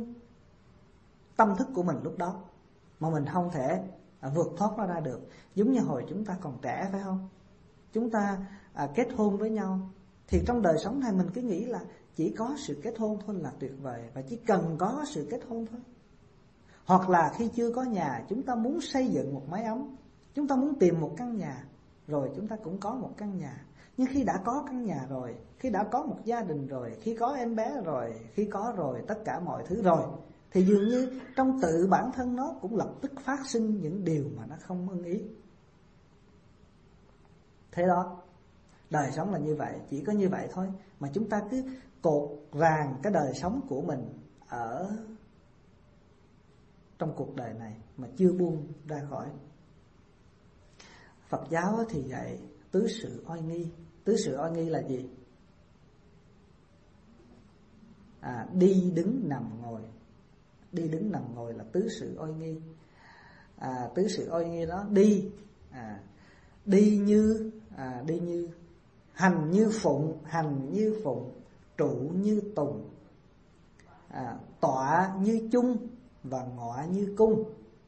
tâm thức của mình lúc đó, mà mình không thể vượt thoát nó ra được. Giống như hồi chúng ta còn trẻ, phải không? Chúng ta kết hôn với nhau, thì trong đời sống này mình cứ nghĩ là chỉ có sự kết hôn thôi là tuyệt vời, và chỉ cần có sự kết hôn thôi. Hoặc là khi chưa có nhà, chúng ta muốn xây dựng một mái ấm, chúng ta muốn tìm một căn nhà, rồi chúng ta cũng có một căn nhà. Nhưng khi đã có căn nhà rồi, khi đã có một gia đình rồi, khi có em bé rồi, khi có rồi tất cả mọi thứ rồi, thì dường như trong tự bản thân nó cũng lập tức phát sinh những điều mà nó không ưng ý. Thế đó, đời sống là như vậy, chỉ có như vậy thôi. Mà chúng ta cứ cột ràng cái đời sống của mình ở trong cuộc đời này mà chưa buông ra khỏi. Phật giáo thì dạy tứ sự oai nghi. Tứ sự oai nghi là gì? Đi đứng nằm ngồi. Đi đứng nằm ngồi là tứ sự oai nghi. Tứ sự oai nghi đó, đi như hành như phụng, trụ như tùng, tọa như chung và ngọa như cung.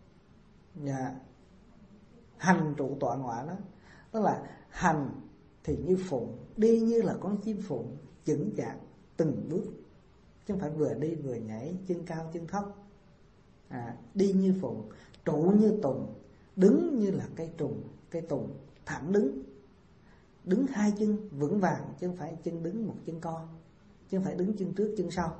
Hành trụ tọa ngọa đó, tức là hành thì như phụng, đi như là con chim phụng, chững chạc từng bước, chứ không phải vừa đi vừa nhảy, chân cao chân thấp. đi như phụng, trụ như tùng, đứng như là cây tùng thẳng đứng hai chân vững vàng, chứ không phải chân đứng một chân co, chứ không phải đứng chân trước chân sau.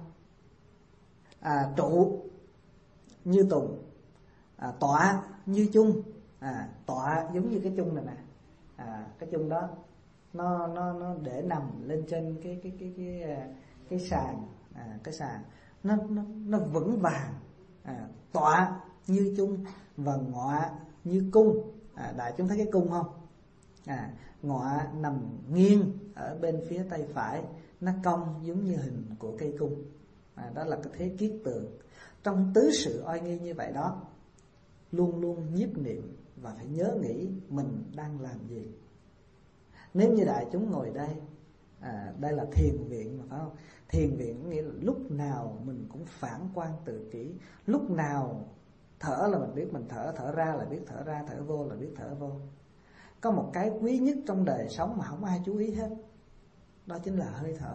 Trụ như tùng, tọa như chung. Tọa giống như cái chung này nè. Cái chung đó nó để nằm lên trên cái sàn, cái sàn nó vững vàng. Tọa như chung và ngọa như cung. Đại chúng thấy cái cung không? Ngọa nằm nghiêng ở bên phía tay phải, nó cong giống như hình của cây cung. Đó là cái thế kiết tượng. Trong tứ sự oai nghi như vậy đó, luôn luôn nhiếp niệm và phải nhớ nghĩ mình đang làm gì. Nếu như đại chúng ngồi đây, đây là thiền viện mà, phải không? Thiền viện nghĩa là lúc nào mình cũng phản quan tự kỷ. Lúc nào thở là mình biết mình thở, thở ra là biết thở ra, thở vô là biết thở vô. Có một cái quý nhất trong đời sống mà không ai chú ý hết, đó chính là hơi thở.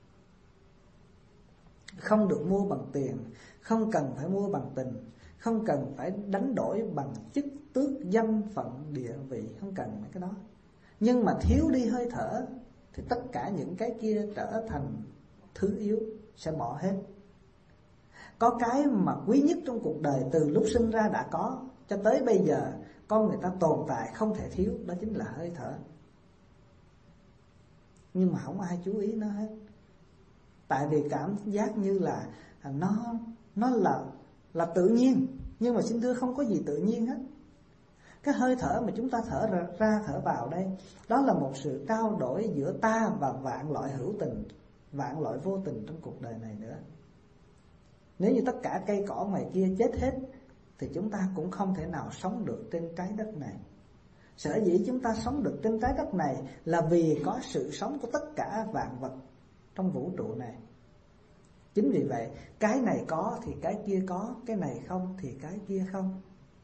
Không được mua bằng tiền, không cần phải mua bằng tình, không cần phải đánh đổi bằng chức tước danh phận địa vị, không cần mấy cái đó. Nhưng mà thiếu đi hơi thở thì tất cả những cái kia trở thành thứ yếu, sẽ bỏ hết. Có cái mà quý nhất trong cuộc đời từ lúc sinh ra đã có cho tới bây giờ con người ta tồn tại không thể thiếu, đó chính là hơi thở. Nhưng mà không ai chú ý nó hết. Tại vì cảm giác như là nó là tự nhiên. Nhưng mà xin thưa, không có gì tự nhiên hết. Cái hơi thở mà chúng ta thở ra thở vào đây, đó là một sự trao đổi giữa ta và vạn loại hữu tình, vạn loại vô tình trong cuộc đời này nữa. Nếu như tất cả cây cỏ ngoài kia chết hết thì chúng ta cũng không thể nào sống được trên trái đất này. Sở dĩ chúng ta sống được trên trái đất này là vì có sự sống của tất cả vạn vật trong vũ trụ này. Chính vì vậy, cái này có thì cái kia có, cái này không thì cái kia không.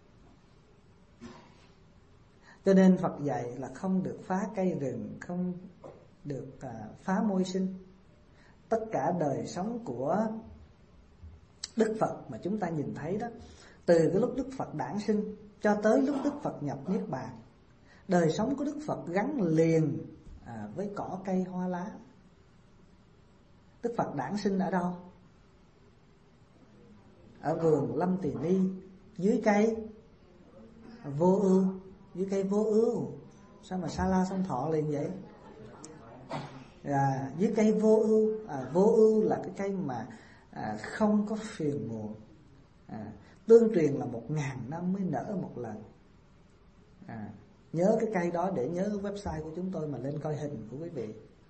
Cho nên Phật dạy là không được phá cây rừng, không được phá môi sinh. Tất cả đời sống của Đức Phật mà chúng ta nhìn thấy đó, từ cái lúc Đức Phật đản sinh cho tới lúc Đức Phật nhập Niết Bàn, đời sống của Đức Phật gắn liền với cỏ cây hoa lá. Đức Phật đản sinh ở đâu? Ở vườn Lâm Tỳ Ni, dưới cây Vô Ưu. Dưới cây Vô Ưu. Sao mà Sa La Song Thọ liền vậy? Dưới cây Vô Ưu. Vô Ưu là cái cây mà không có phiền muộn. Tương truyền là 1000 năm mới nở một lần. Nhớ cái cây đó để nhớ cái website của chúng tôi mà lên coi hình của quý vị.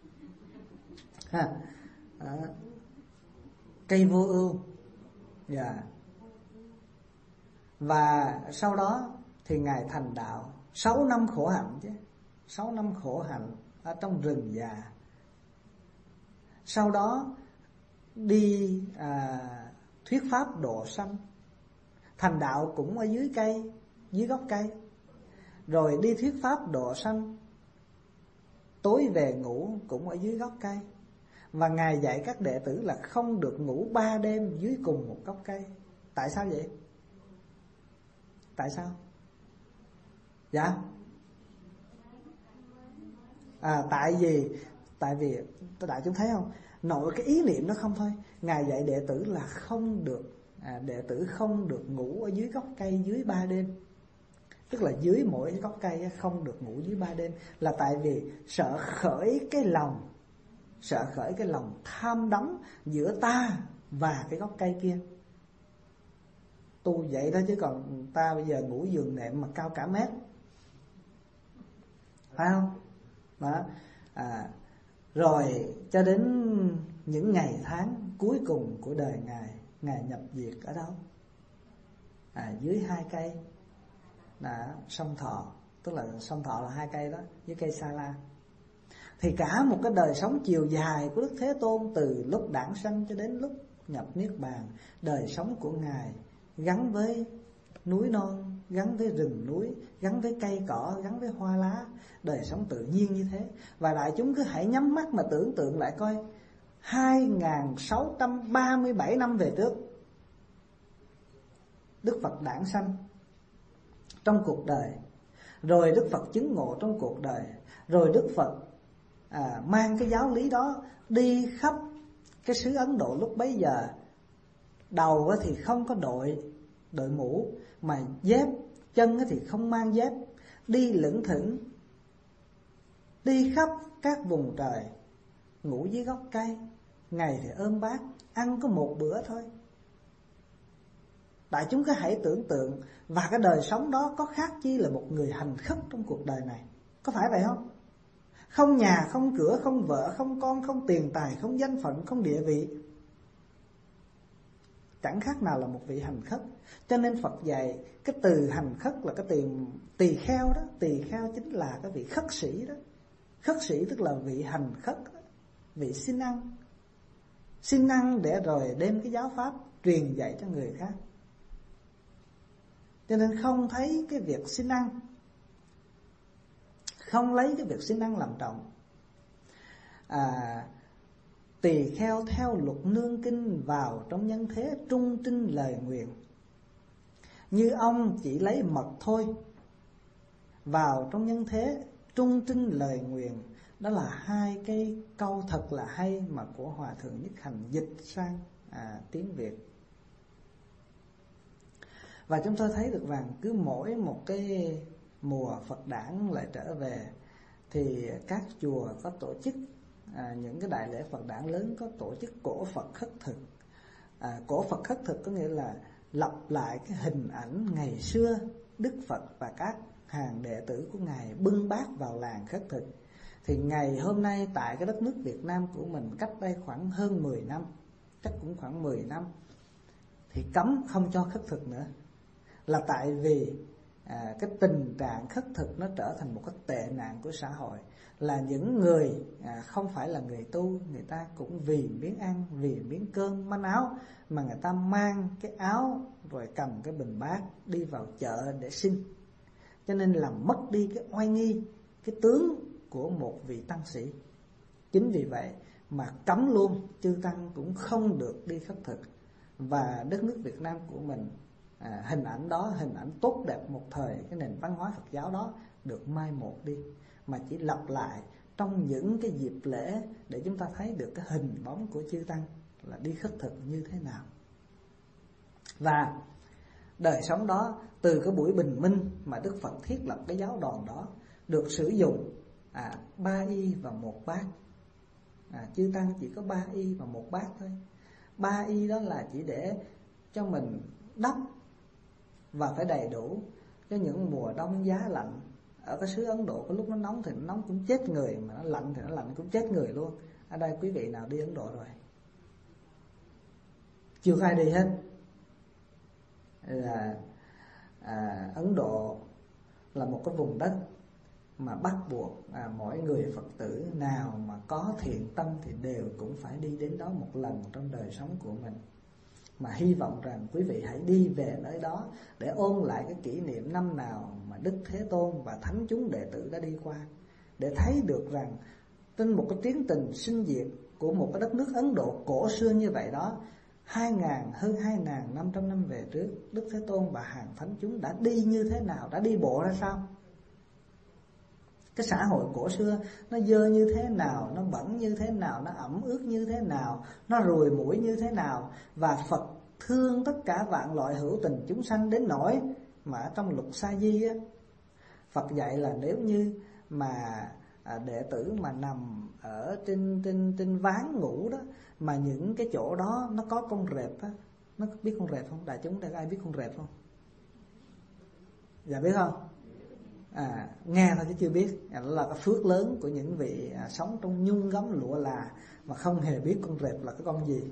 Cây Vô Ưu. Và sau đó thì Ngài thành đạo. 6 năm khổ hạnh chứ. 6 năm khổ hạnh ở trong rừng già. Sau đó đi thuyết pháp độ sanh. Thành đạo cũng ở dưới cây, dưới gốc cây. Rồi đi thuyết pháp độ sanh, tối về ngủ cũng ở dưới gốc cây. Và Ngài dạy các đệ tử là không được ngủ 3 đêm dưới cùng một gốc cây. Tại sao vậy? Tại sao? Dạ? Tại vì đại chúng thấy không? Nội cái ý niệm đó không thôi. Ngài dạy đệ tử là không được, đệ tử không được ngủ ở dưới gốc cây dưới 3 đêm. Tức là dưới mỗi gốc cây không được ngủ dưới 3 đêm. Là tại vì sợ khởi cái lòng tham đắm giữa ta và cái gốc cây kia. Tu vậy đó chứ còn ta bây giờ ngủ giường nệm mà cao cả mét, phải không? Đó. Rồi cho đến những ngày tháng cuối cùng của đời Ngài nhập diệt ở đâu? Dưới 2 cây là Song Thọ. Tức là Song Thọ là 2 cây đó, dưới cây Sa La. Thì cả một cái đời sống chiều dài của Đức Thế Tôn, từ lúc đản sanh cho đến lúc nhập Niết Bàn, đời sống của Ngài gắn với núi non, gắn với rừng núi, gắn với cây cỏ, gắn với hoa lá, đời sống tự nhiên như thế. Và đại chúng cứ hãy nhắm mắt mà tưởng tượng lại coi, 2637 năm về trước, Đức Phật đản sanh trong cuộc đời, rồi Đức Phật chứng ngộ trong cuộc đời, rồi Đức Phật mang cái giáo lý đó đi khắp cái xứ Ấn Độ lúc bấy giờ. Đầu thì không có đội mũ, mà dép, chân thì không mang dép, đi lững thững, đi khắp các vùng trời, ngủ dưới gốc cây, ngày thì ôm bát, ăn có một bữa thôi. Đại chúng cứ hãy tưởng tượng, và cái đời sống đó có khác chi là một người hành khất trong cuộc đời này. Có phải vậy không? Không nhà, không cửa, không vợ, không con, không tiền tài, không danh phận, không địa vị, chẳng khác nào là một vị hành khất. Cho nên Phật dạy cái từ hành khất là cái từ tỳ kheo đó. Tỳ kheo chính là cái vị khất sĩ đó. Khất sĩ tức là vị hành khất đó, vị xin ăn. Xin ăn để rồi đem cái giáo pháp truyền dạy cho người khác. Cho nên không thấy cái việc xin ăn, không lấy cái việc xin ăn làm trọng. Tỳ kheo theo luật nương kinh, vào trong nhân thế trung trinh lời nguyện. Như ông chỉ lấy mật thôi, vào trong nhân thế trung trinh lời nguyện. Đó là hai cái câu thật là hay mà của Hòa Thượng Nhất Hành dịch sang tiếng Việt. Và chúng tôi thấy được rằng cứ mỗi một cái mùa Phật đản lại trở về thì các chùa có tổ chức những cái đại lễ Phật đản lớn, có tổ chức cổ Phật khất thực. Cổ Phật khất thực có nghĩa là lặp lại cái hình ảnh ngày xưa Đức Phật và các hàng đệ tử của Ngài bưng bát vào làng khất thực. Thì ngày hôm nay tại cái đất nước Việt Nam của mình, cách đây khoảng hơn 10 năm, chắc cũng khoảng 10 năm, thì cấm không cho khất thực nữa. Là tại vì cái tình trạng khất thực nó trở thành một cái tệ nạn của xã hội. Là những người không phải là người tu, người ta cũng vì miếng ăn, vì miếng cơm manh áo mà người ta mang cái áo rồi cầm cái bình bát đi vào chợ để xin. Cho nên làm mất đi cái oai nghi, cái tướng của một vị tăng sĩ. Chính vì vậy mà cấm luôn, chư tăng cũng không được đi khất thực. Và đất nước Việt Nam của mình, hình ảnh đó, hình ảnh tốt đẹp một thời, cái nền văn hóa Phật giáo đó được mai một đi, mà chỉ lặp lại trong những cái dịp lễ để chúng ta thấy được cái hình bóng của chư tăng là đi khất thực như thế nào. Và đời sống đó từ cái buổi bình minh mà Đức Phật thiết lập cái giáo đoàn đó được sử dụng 3 y và 1 bát. Chư tăng chỉ có 3 y và 1 bát thôi. 3 y đó là chỉ để cho mình đắp và phải đầy đủ cho những mùa đông giá lạnh. Ở cái xứ Ấn Độ có lúc nó nóng thì nó nóng cũng chết người, mà nó lạnh thì nó lạnh cũng chết người luôn. Ở đây quý vị nào đi Ấn Độ rồi? Chưa ai đi hết. Là Ấn Độ là một cái vùng đất mà bắt buộc mỗi người Phật tử nào mà có thiện tâm thì đều cũng phải đi đến đó một lần trong đời sống của mình. Mà hy vọng rằng quý vị hãy đi về nơi đó để ôn lại cái kỷ niệm năm nào mà Đức Thế Tôn và thánh chúng đệ tử đã đi qua, để thấy được rằng trên một cái tiến trình sinh diệt của một cái đất nước Ấn Độ cổ xưa như vậy đó, hơn 2.500 năm về trước, Đức Thế Tôn và hàng thánh chúng đã đi như thế nào, đã đi bộ ra sao. Cái xã hội cổ xưa nó dơ như thế nào, nó bẩn như thế nào, nó ẩm ướt như thế nào, nó ruồi muỗi như thế nào. Và Phật thương tất cả vạn loại hữu tình chúng sanh đến nỗi mà trong Lục Sa Di á, Phật dạy là nếu như mà đệ tử mà nằm ở trên ván ngủ đó, mà những cái chỗ đó nó có con rệp á, nó biết con rệp không? Đại chúng đã ai biết con rệp không? Dạ biết không? Nghe thôi chứ chưa biết. Đó là cái phước lớn của những vị sống trong nhung gấm lụa là mà không hề biết con rệp là cái con gì.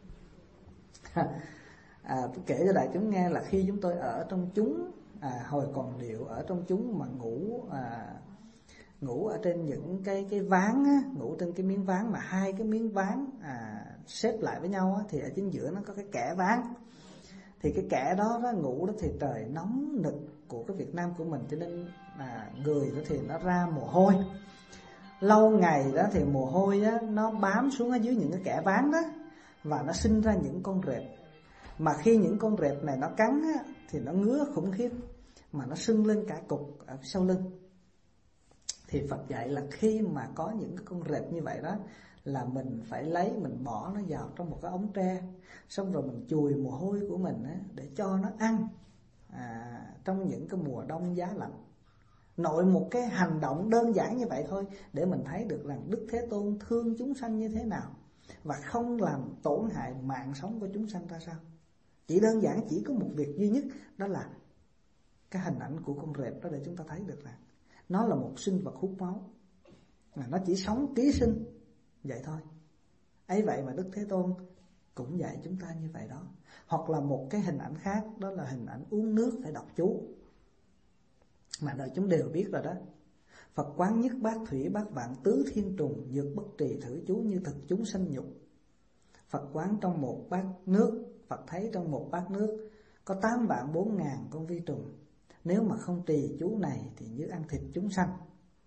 Tôi kể cho đại chúng nghe là khi chúng tôi ở trong chúng, hồi còn điệu ở trong chúng mà ngủ ở trên những cái ván á, ngủ trên cái miếng ván mà 2 cái miếng ván xếp lại với nhau á, thì ở chính giữa nó có cái kẽ ván. Thì cái kẽ đó ngủ đó thì trời nóng nực của cái Việt Nam của mình, cho nên người đó thì nó ra mồ hôi. Lâu ngày đó thì mồ hôi á, nó bám xuống ở dưới những cái kẽ ván đó và nó sinh ra những con rệp. Mà khi những con rệp này nó cắn á, thì nó ngứa khủng khiếp, mà nó sưng lên cả cục ở sau lưng. Thì Phật dạy là khi mà có những cái con rệp như vậy đó, là mình phải lấy, mình bỏ nó vào trong một cái ống tre, xong rồi mình chùi mồ hôi của mình á, để cho nó ăn trong những cái mùa đông giá lạnh. Nội một cái hành động đơn giản như vậy thôi, để mình thấy được rằng Đức Thế Tôn thương chúng sanh như thế nào, và không làm tổn hại mạng sống của chúng sanh ra sao. Chỉ đơn giản chỉ có một việc duy nhất, đó là cái hình ảnh của con rệp đó, để chúng ta thấy được rằng nó là một sinh vật hút máu, nó chỉ sống ký sinh vậy thôi. Ấy vậy mà Đức Thế Tôn cũng dạy chúng ta như vậy đó. Hoặc là một cái hình ảnh khác, đó là hình ảnh uống nước phải đọc chú, mà đời chúng đều biết rồi đó. Phật quán nhất bát thủy bát vạn tứ thiên trùng, dược bất trì thử chú như thực chúng sanh nhục. Phật quán trong một bát nước, Phật thấy trong một bát nước có 8.400.000 con vi trùng. Nếu mà không trì chú này thì như ăn thịt chúng sanh.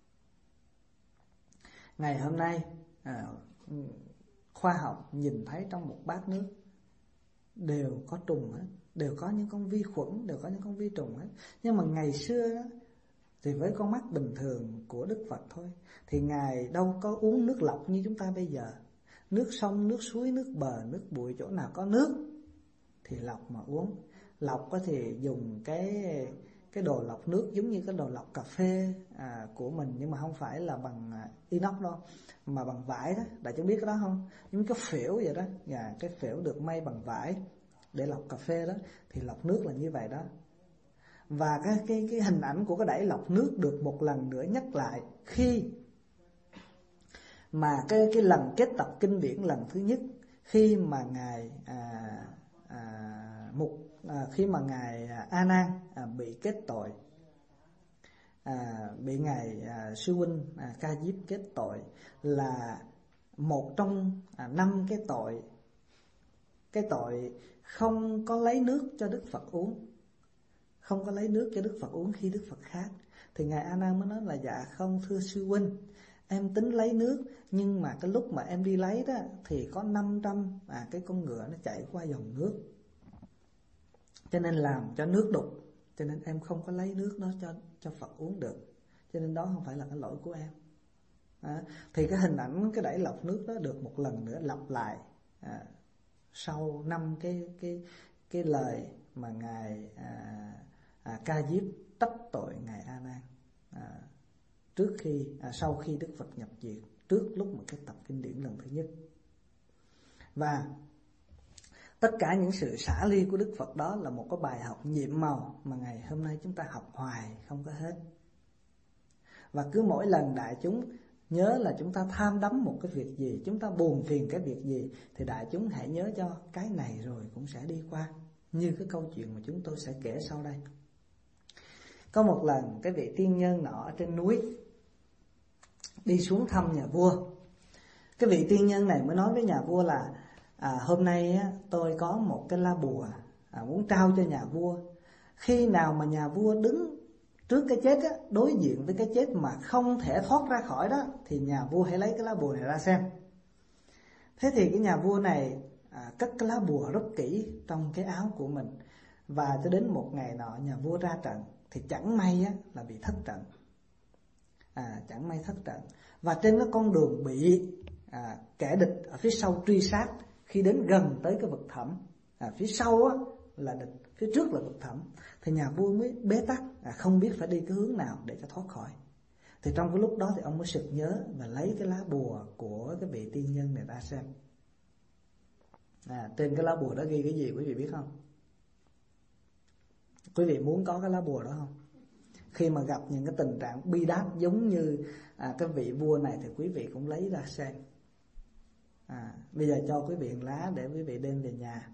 Ngày hôm nay khoa học nhìn thấy trong một bát nước đều có trùng hết, đều có những con vi khuẩn, đều có những con vi trùng hết. Nhưng mà ngày xưa đó, thì với con mắt bình thường của Đức Phật thôi, thì Ngài đâu có uống nước lọc như chúng ta bây giờ. Nước sông, nước suối, nước bờ, nước bụi, chỗ nào có nước thì lọc mà uống. Lọc có thể dùng cái đồ lọc nước giống như cái đồ lọc cà phê của mình, nhưng mà không phải là bằng inox đâu, mà bằng vải đó. Đại chúng biết cái đó không? Giống cái phễu vậy đó, cái phễu được may bằng vải để lọc cà phê đó, thì lọc nước là như vậy đó. Và cái hình ảnh của cái đẩy lọc nước được một lần nữa nhắc lại khi mà cái lần kết tập kinh điển lần thứ nhất, khi mà ngài khi mà ngài A Nan bị kết tội, bị ngài sư huynh Ca Diếp kết tội, là một trong 5 cái tội không có lấy nước cho Đức Phật uống. Không có lấy nước cho Đức Phật uống khi Đức Phật khát. Thì ngài A Nan mới nói là dạ không thưa sư huynh, em tính lấy nước, nhưng mà cái lúc mà em đi lấy đó thì có 500 cái con ngựa nó chạy qua dòng nước, cho nên làm cho nước đục, cho nên em không có lấy nước đó cho Phật uống được. Cho nên đó không phải là cái lỗi của em. Thì cái hình ảnh cái đẩy lọc nước đó được một lần nữa lặp lại sau 5 cái lời mà ngài Ca Diếp trách tội ngài A Nan sau khi Đức Phật nhập diệt, trước lúc mà kết tập kinh điển lần thứ nhất. Và tất cả những sự xả ly của Đức Phật đó là một cái bài học nhiệm màu mà ngày hôm nay chúng ta học hoài không có hết. Và cứ mỗi lần đại chúng nhớ là chúng ta tham đắm một cái việc gì, chúng ta buồn phiền cái việc gì, thì đại chúng hãy nhớ cho cái này rồi cũng sẽ đi qua, như cái câu chuyện mà chúng tôi sẽ kể sau đây. Có một lần cái vị tiên nhân nọ ở trên núi đi xuống thăm nhà vua. Cái vị tiên nhân này mới nói với nhà vua là hôm nay tôi có một cái lá bùa muốn trao cho nhà vua. Khi nào mà nhà vua đứng trước cái chết đối diện với cái chết mà không thể thoát ra khỏi đó, thì nhà vua hãy lấy cái lá bùa này ra xem. Thế thì cái nhà vua này cất cái lá bùa rất kỹ trong cái áo của mình. Và cho đến một ngày nọ nhà vua ra trận, thì chẳng may là bị thất trận. Chẳng may thất trận. Và trên cái con đường bị kẻ địch ở phía sau truy sát, khi đến gần tới cái vực thẳm, phía sau là địch, phía trước là vực thẳm, thì nhà vua mới bế tắc, không biết phải đi cái hướng nào để cho thoát khỏi. Thì trong cái lúc đó thì ông mới sực nhớ và lấy cái lá bùa của cái vị tiên nhân này ra xem. Trên cái lá bùa đó ghi cái gì quý vị biết không? Quý vị muốn có cái lá bùa đó không? Khi mà gặp những cái tình trạng bi đát giống như cái vị vua này, thì quý vị cũng lấy ra xem. Bây giờ cho quý vị lá để quý vị đem về nhà.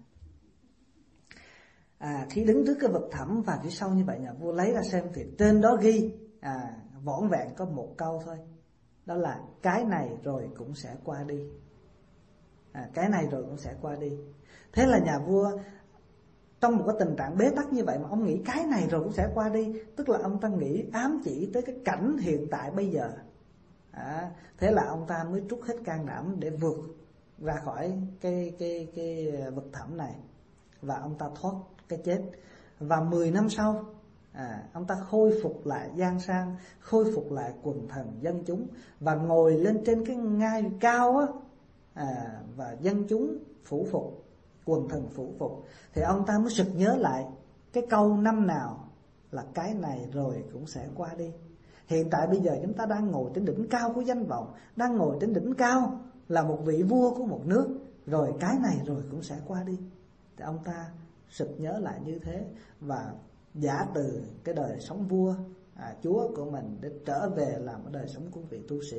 Khi đứng trước cái vực thẳm và phía sau như vậy, nhà vua lấy ra xem thì trên đó ghi vỏn vẹn có một câu thôi, đó là cái này rồi cũng sẽ qua đi. Cái này rồi cũng sẽ qua đi. Thế là nhà vua trong một cái tình trạng bế tắc như vậy mà ông nghĩ cái này rồi cũng sẽ qua đi, tức là ông ta nghĩ ám chỉ tới cái cảnh hiện tại bây giờ. Thế là ông ta mới trút hết can đảm để vượt ra khỏi cái vực thẳm này. và ông ta thoát cái chết. Và 10 năm sau, ông ta khôi phục lại giang sang, khôi phục lại quần thần dân chúng và ngồi lên trên cái ngai cao á, và dân chúng phủ phục, quần thần phủ phục. Thì ông ta mới sực nhớ lại cái câu năm nào là cái này rồi cũng sẽ qua đi. Hiện tại bây giờ chúng ta đang ngồi trên đỉnh cao của danh vọng, đang ngồi trên đỉnh cao là một vị vua của một nước, rồi cái này rồi cũng sẽ qua đi. Thì ông ta sực nhớ lại như thế và giả từ cái đời sống vua, chúa của mình để trở về làm cái đời sống của vị tu sĩ.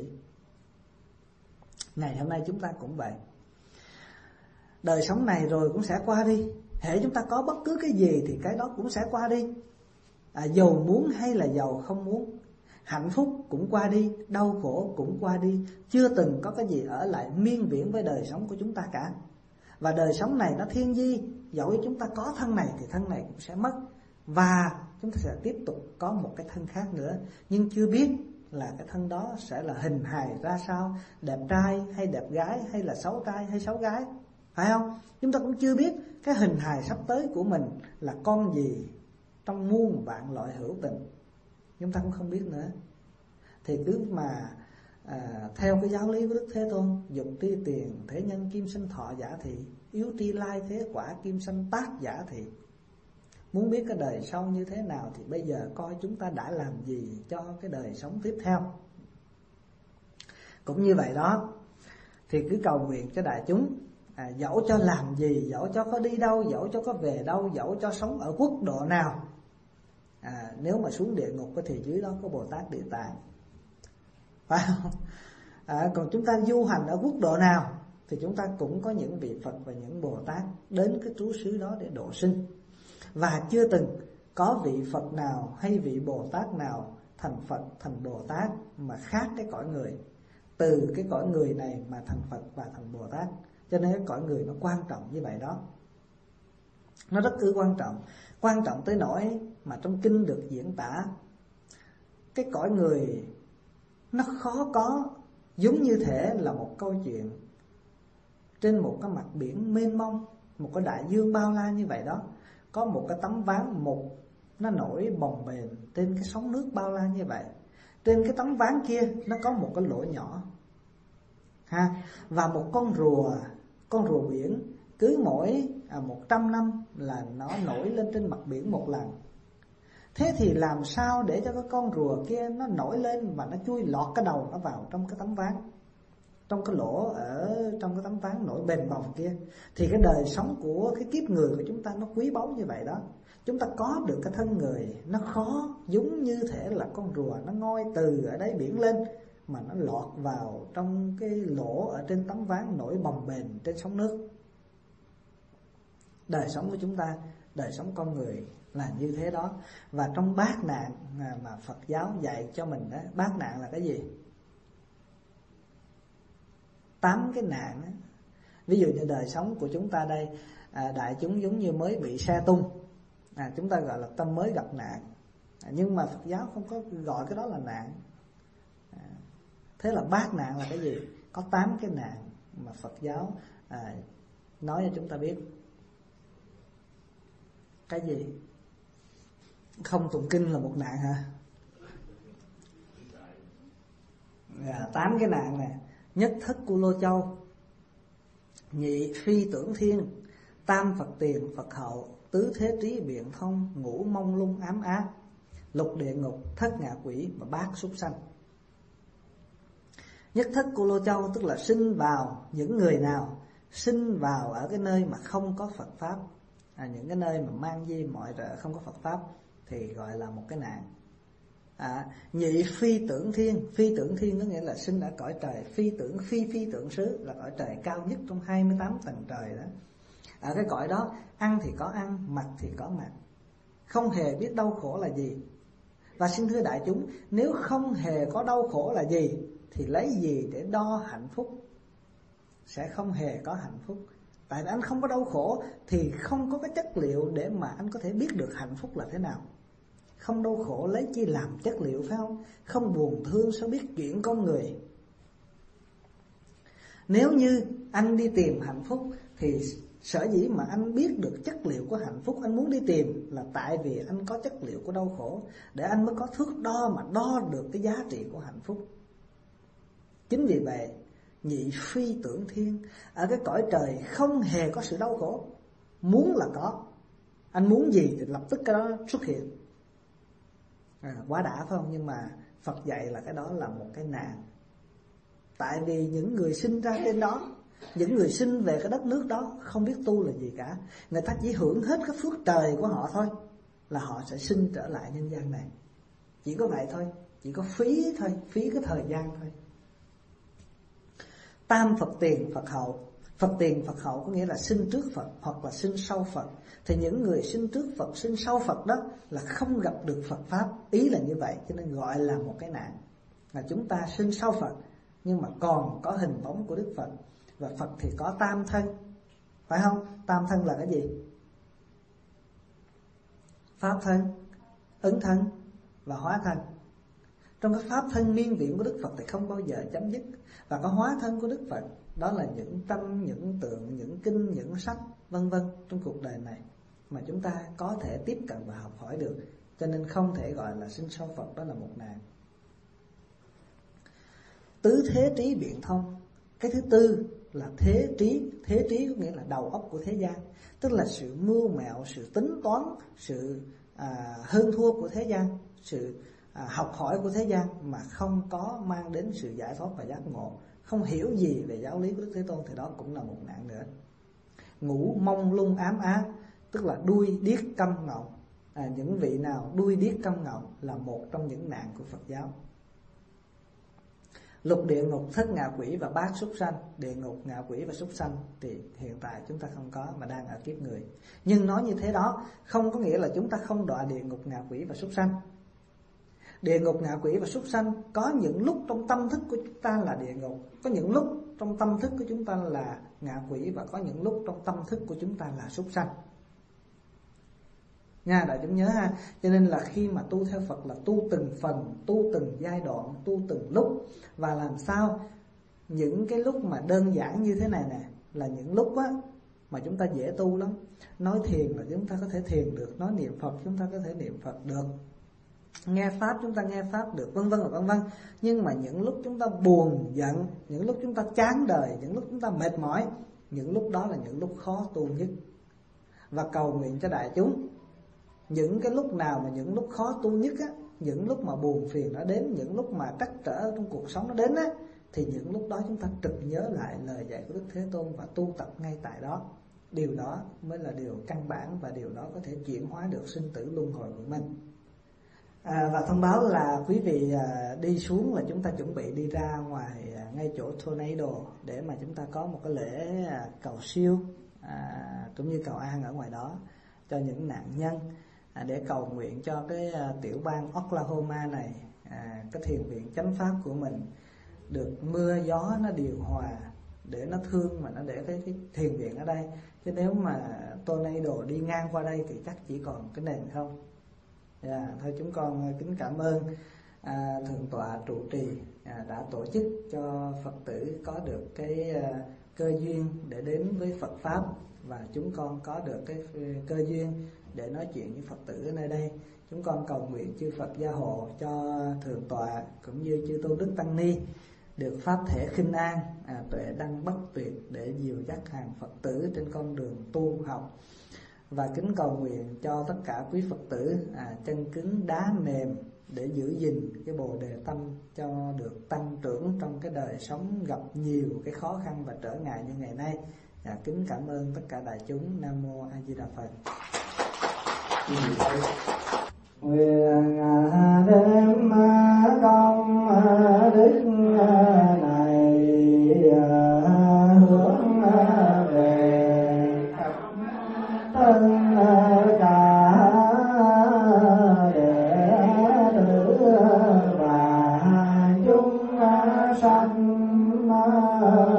Ngày hôm nay chúng ta cũng vậy. Đời sống này rồi cũng sẽ qua đi. Hễ chúng ta có bất cứ cái gì thì cái đó cũng sẽ qua đi. Giàu muốn hay là giàu không muốn, hạnh phúc cũng qua đi, đau khổ cũng qua đi. Chưa từng có cái gì ở lại miên viễn với đời sống của chúng ta cả. Và đời sống này nó thiên di, dẫu chúng ta có thân này thì thân này cũng sẽ mất. Và chúng ta sẽ tiếp tục có một cái thân khác nữa, nhưng chưa biết là cái thân đó sẽ là hình hài ra sao, đẹp trai hay đẹp gái, hay là xấu trai hay xấu gái, phải không? Chúng ta cũng chưa biết cái hình hài sắp tới của mình là con gì trong muôn vạn loại hữu tình, chúng ta cũng không biết nữa. Thì cứ mà theo cái giáo lý của Đức Thế Tôn, dục tri tiền thế nhân kim sinh thọ giả thị, yếu tri lai thế quả kim sinh tác giả thị. Muốn biết cái đời sau như thế nào thì bây giờ coi chúng ta đã làm gì cho cái đời sống tiếp theo. Cũng như vậy đó, thì cứ cầu nguyện cho đại chúng, dẫu cho làm gì, dẫu cho có đi đâu, dẫu cho có về đâu, dẫu cho sống ở quốc độ nào, nếu mà xuống địa ngục thì dưới đó có Bồ Tát Địa Tạng, phải không? Còn chúng ta du hành ở quốc độ nào thì chúng ta cũng có những vị Phật và những Bồ Tát đến cái trú xứ đó để độ sinh. Và chưa từng có vị Phật nào hay vị Bồ Tát nào thành Phật, thành Bồ Tát mà khác cái cõi người. Từ cái cõi người này mà thành Phật và thành Bồ Tát. Cho nên cái cõi người nó quan trọng như vậy đó. Nó rất quan trọng. Quan trọng tới nỗi mà trong kinh được diễn tả, cái cõi người nó khó có, giống như thể là một câu chuyện trên một cái mặt biển mênh mông, một cái đại dương bao la như vậy đó. Có một cái tấm ván mục nó nổi bồng bềnh trên cái sóng nước bao la như vậy. Trên cái tấm ván kia nó có một cái lỗ nhỏ, và một con rùa biển cứ mỗi 100 năm là nó nổi lên trên mặt biển một lần. Thế thì làm sao để cho cái con rùa kia nó nổi lên và nó chui lọt cái đầu nó vào trong cái tấm ván, trong cái lỗ ở trong cái tấm ván nổi bềnh bồng kia? Thì cái đời sống của cái kiếp người của chúng ta nó quý báu như vậy đó. Chúng ta có được cái thân người nó khó, giống như thể là con rùa nó ngoi từ ở đáy biển lên mà nó lọt vào trong cái lỗ ở trên tấm ván nổi bồng bềnh trên sóng nước. Đời sống của chúng ta, đời sống con người là như thế đó. Và trong bát nạn mà Phật giáo dạy cho mình đó, bát nạn là cái gì? 8 cái nạn đó. Ví dụ như đời sống của chúng ta đây, đại chúng giống như mới bị xe tung, chúng ta gọi là tâm mới gặp nạn. Nhưng mà Phật giáo không có gọi cái đó là nạn. Thế là bát nạn là cái gì? Có 8 cái nạn mà Phật giáo nói cho chúng ta biết. Cái gì? Không tụng kinh là một nạn hả? 8 cái nạn này: nhất thất cu lô châu, nhị phi tưởng thiên, tam Phật tiền Phật hậu, tứ thế trí biện thông, ngũ mông lung ám ác, lục địa ngục, thất ngạ quỷ và bát súc sanh. Nhất thất cu lô châu tức là sinh vào những người nào sinh vào ở cái nơi mà không có Phật pháp, những cái nơi mà mang di mọi rợ không có Phật pháp thì gọi là một cái nạn. Nhị phi tưởng thiên, phi tưởng thiên có nghĩa là sinh ở cõi trời phi tưởng, phi tưởng xứ là cõi trời cao nhất trong 28 tầng trời đó. Ở cái cõi đó ăn thì có ăn, mặc thì có mặc, không hề biết đau khổ là gì. Và xin thưa đại chúng, nếu không hề có đau khổ là gì thì lấy gì để đo hạnh phúc? Sẽ không hề có hạnh phúc. Tại vì anh không có đau khổ thì không có cái chất liệu để mà anh có thể biết được hạnh phúc là thế nào. Không đau khổ lấy chi làm chất liệu, phải không? Không buồn thương sao biết chuyện con người. Nếu như anh đi tìm hạnh phúc thì sở dĩ mà anh biết được chất liệu của hạnh phúc, anh muốn đi tìm là tại vì anh có chất liệu của đau khổ, để anh mới có thước đo mà đo được cái giá trị của hạnh phúc. Chính vì vậy, nhị phi tưởng thiên, ở cái cõi trời không hề có sự đau khổ. Muốn là có, anh muốn gì thì lập tức cái đó xuất hiện. Quá đã phải không? Nhưng mà Phật dạy là cái đó là một cái nạn. Tại vì những người sinh ra trên đó, những người sinh về cái đất nước đó không biết tu là gì cả. Người ta chỉ hưởng hết cái phước trời của họ thôi, là họ sẽ sinh trở lại nhân gian này. Chỉ có vậy thôi, chỉ có phí thôi, phí cái thời gian thôi. Tam Phật tiền Phật hậu. Phật tiền Phật hậu có nghĩa là sinh trước Phật hoặc là sinh sau Phật. Thì những người sinh trước Phật, sinh sau Phật đó là không gặp được Phật Pháp. Ý là như vậy, cho nên gọi là một cái nạn. Là chúng ta sinh sau Phật nhưng mà còn có hình bóng của Đức Phật. Và Phật thì có tam thân, phải không? Tam thân là cái gì? Pháp thân, ứng thân và hóa thân. Trong cái pháp thân niên viễn của Đức Phật thì không bao giờ chấm dứt. Và có hóa thân của Đức Phật, đó là những tâm, những tượng, những kinh, những sách vân vân trong cuộc đời này mà chúng ta có thể tiếp cận và học hỏi được. Cho nên không thể gọi là sinh sau Phật, đó là một nạn. Tứ thế trí biện thông. Cái thứ tư là thế trí. Thế trí có nghĩa là đầu óc của thế gian, tức là sự mưu mẹo, sự tính toán, sự hơn thua của thế gian, sự học hỏi của thế gian mà không có mang đến sự giải thoát và giác ngộ. Không hiểu gì về giáo lý của Đức Thế Tôn thì đó cũng là một nạn nữa. Ngũ mông lung ám á, tức là đuôi điếc câm ngọng. Những vị nào đuôi điếc câm ngọng là một trong những nạn của Phật giáo. Lục địa ngục, thất ngạ quỷ và bát súc sanh. Địa ngục, ngạ quỷ và súc sanh thì hiện tại chúng ta không có, mà đang ở kiếp người. Nhưng nói như thế đó không có nghĩa là chúng ta không đọa địa ngục, ngạ quỷ và súc sanh. Địa ngục, ngạ quỷ và súc sanh có những lúc trong tâm thức của chúng ta là địa ngục, có những lúc trong tâm thức của chúng ta là ngạ quỷ, và có những lúc trong tâm thức của chúng ta là súc sanh. Nha, đại chúng nhớ ha. Cho nên là khi mà tu theo Phật là tu từng phần, tu từng giai đoạn, tu từng lúc. Và làm sao những cái lúc mà đơn giản như thế này nè là những lúc á mà chúng ta dễ tu lắm. Nói thiền là chúng ta có thể thiền được, nói niệm Phật chúng ta có thể niệm Phật được, nghe Pháp chúng ta nghe Pháp được, vân vân và vân vân. Nhưng mà những lúc chúng ta buồn giận, những lúc chúng ta chán đời, những lúc chúng ta mệt mỏi, những lúc đó là những lúc khó tu nhất. Và cầu nguyện cho đại chúng, những cái lúc nào mà những lúc khó tu nhất á, những lúc mà buồn phiền nó đến, những lúc mà trắc trở trong cuộc sống nó đến á, thì những lúc đó chúng ta trực nhớ lại lời dạy của Đức Thế Tôn và tu tập ngay tại đó. Điều đó mới là điều căn bản, và điều đó có thể chuyển hóa được sinh tử luân hồi của mình. Và thông báo là quý vị đi xuống là chúng ta chuẩn bị đi ra ngoài ngay chỗ Tornado để mà chúng ta có một cái lễ cầu siêu cũng như cầu an ở ngoài đó cho những nạn nhân, để cầu nguyện cho cái tiểu bang Oklahoma này, cái thiền viện chánh pháp của mình được mưa gió nó điều hòa, để nó thương mà nó để cái thiền viện ở đây. Chứ nếu mà tornado đi ngang qua đây thì chắc chỉ còn cái nền không. Thôi chúng con kính cảm ơn thượng tọa trụ trì đã tổ chức cho Phật tử có được cái cơ duyên để đến với Phật Pháp, và chúng con có được cái cơ duyên để nói chuyện với Phật tử ở nơi đây. Chúng con cầu nguyện chư Phật gia hộ cho thượng tọa cũng như chư tôn đức tăng ni được pháp thể khinh an, tuệ đăng bất tuyệt để dìu dắt hàng Phật tử trên con đường tu học. Và kính cầu nguyện cho tất cả quý Phật tử chân cứng đá mềm để giữ gìn cái bồ đề tâm cho được tăng trưởng trong cái đời sống gặp nhiều cái khó khăn và trở ngại như ngày nay. Kính cảm ơn tất cả đại chúng. Nam mô A Di Đà Phật. Nguyện đem công đức này hướng về thân cả đệ tử và chúng sanh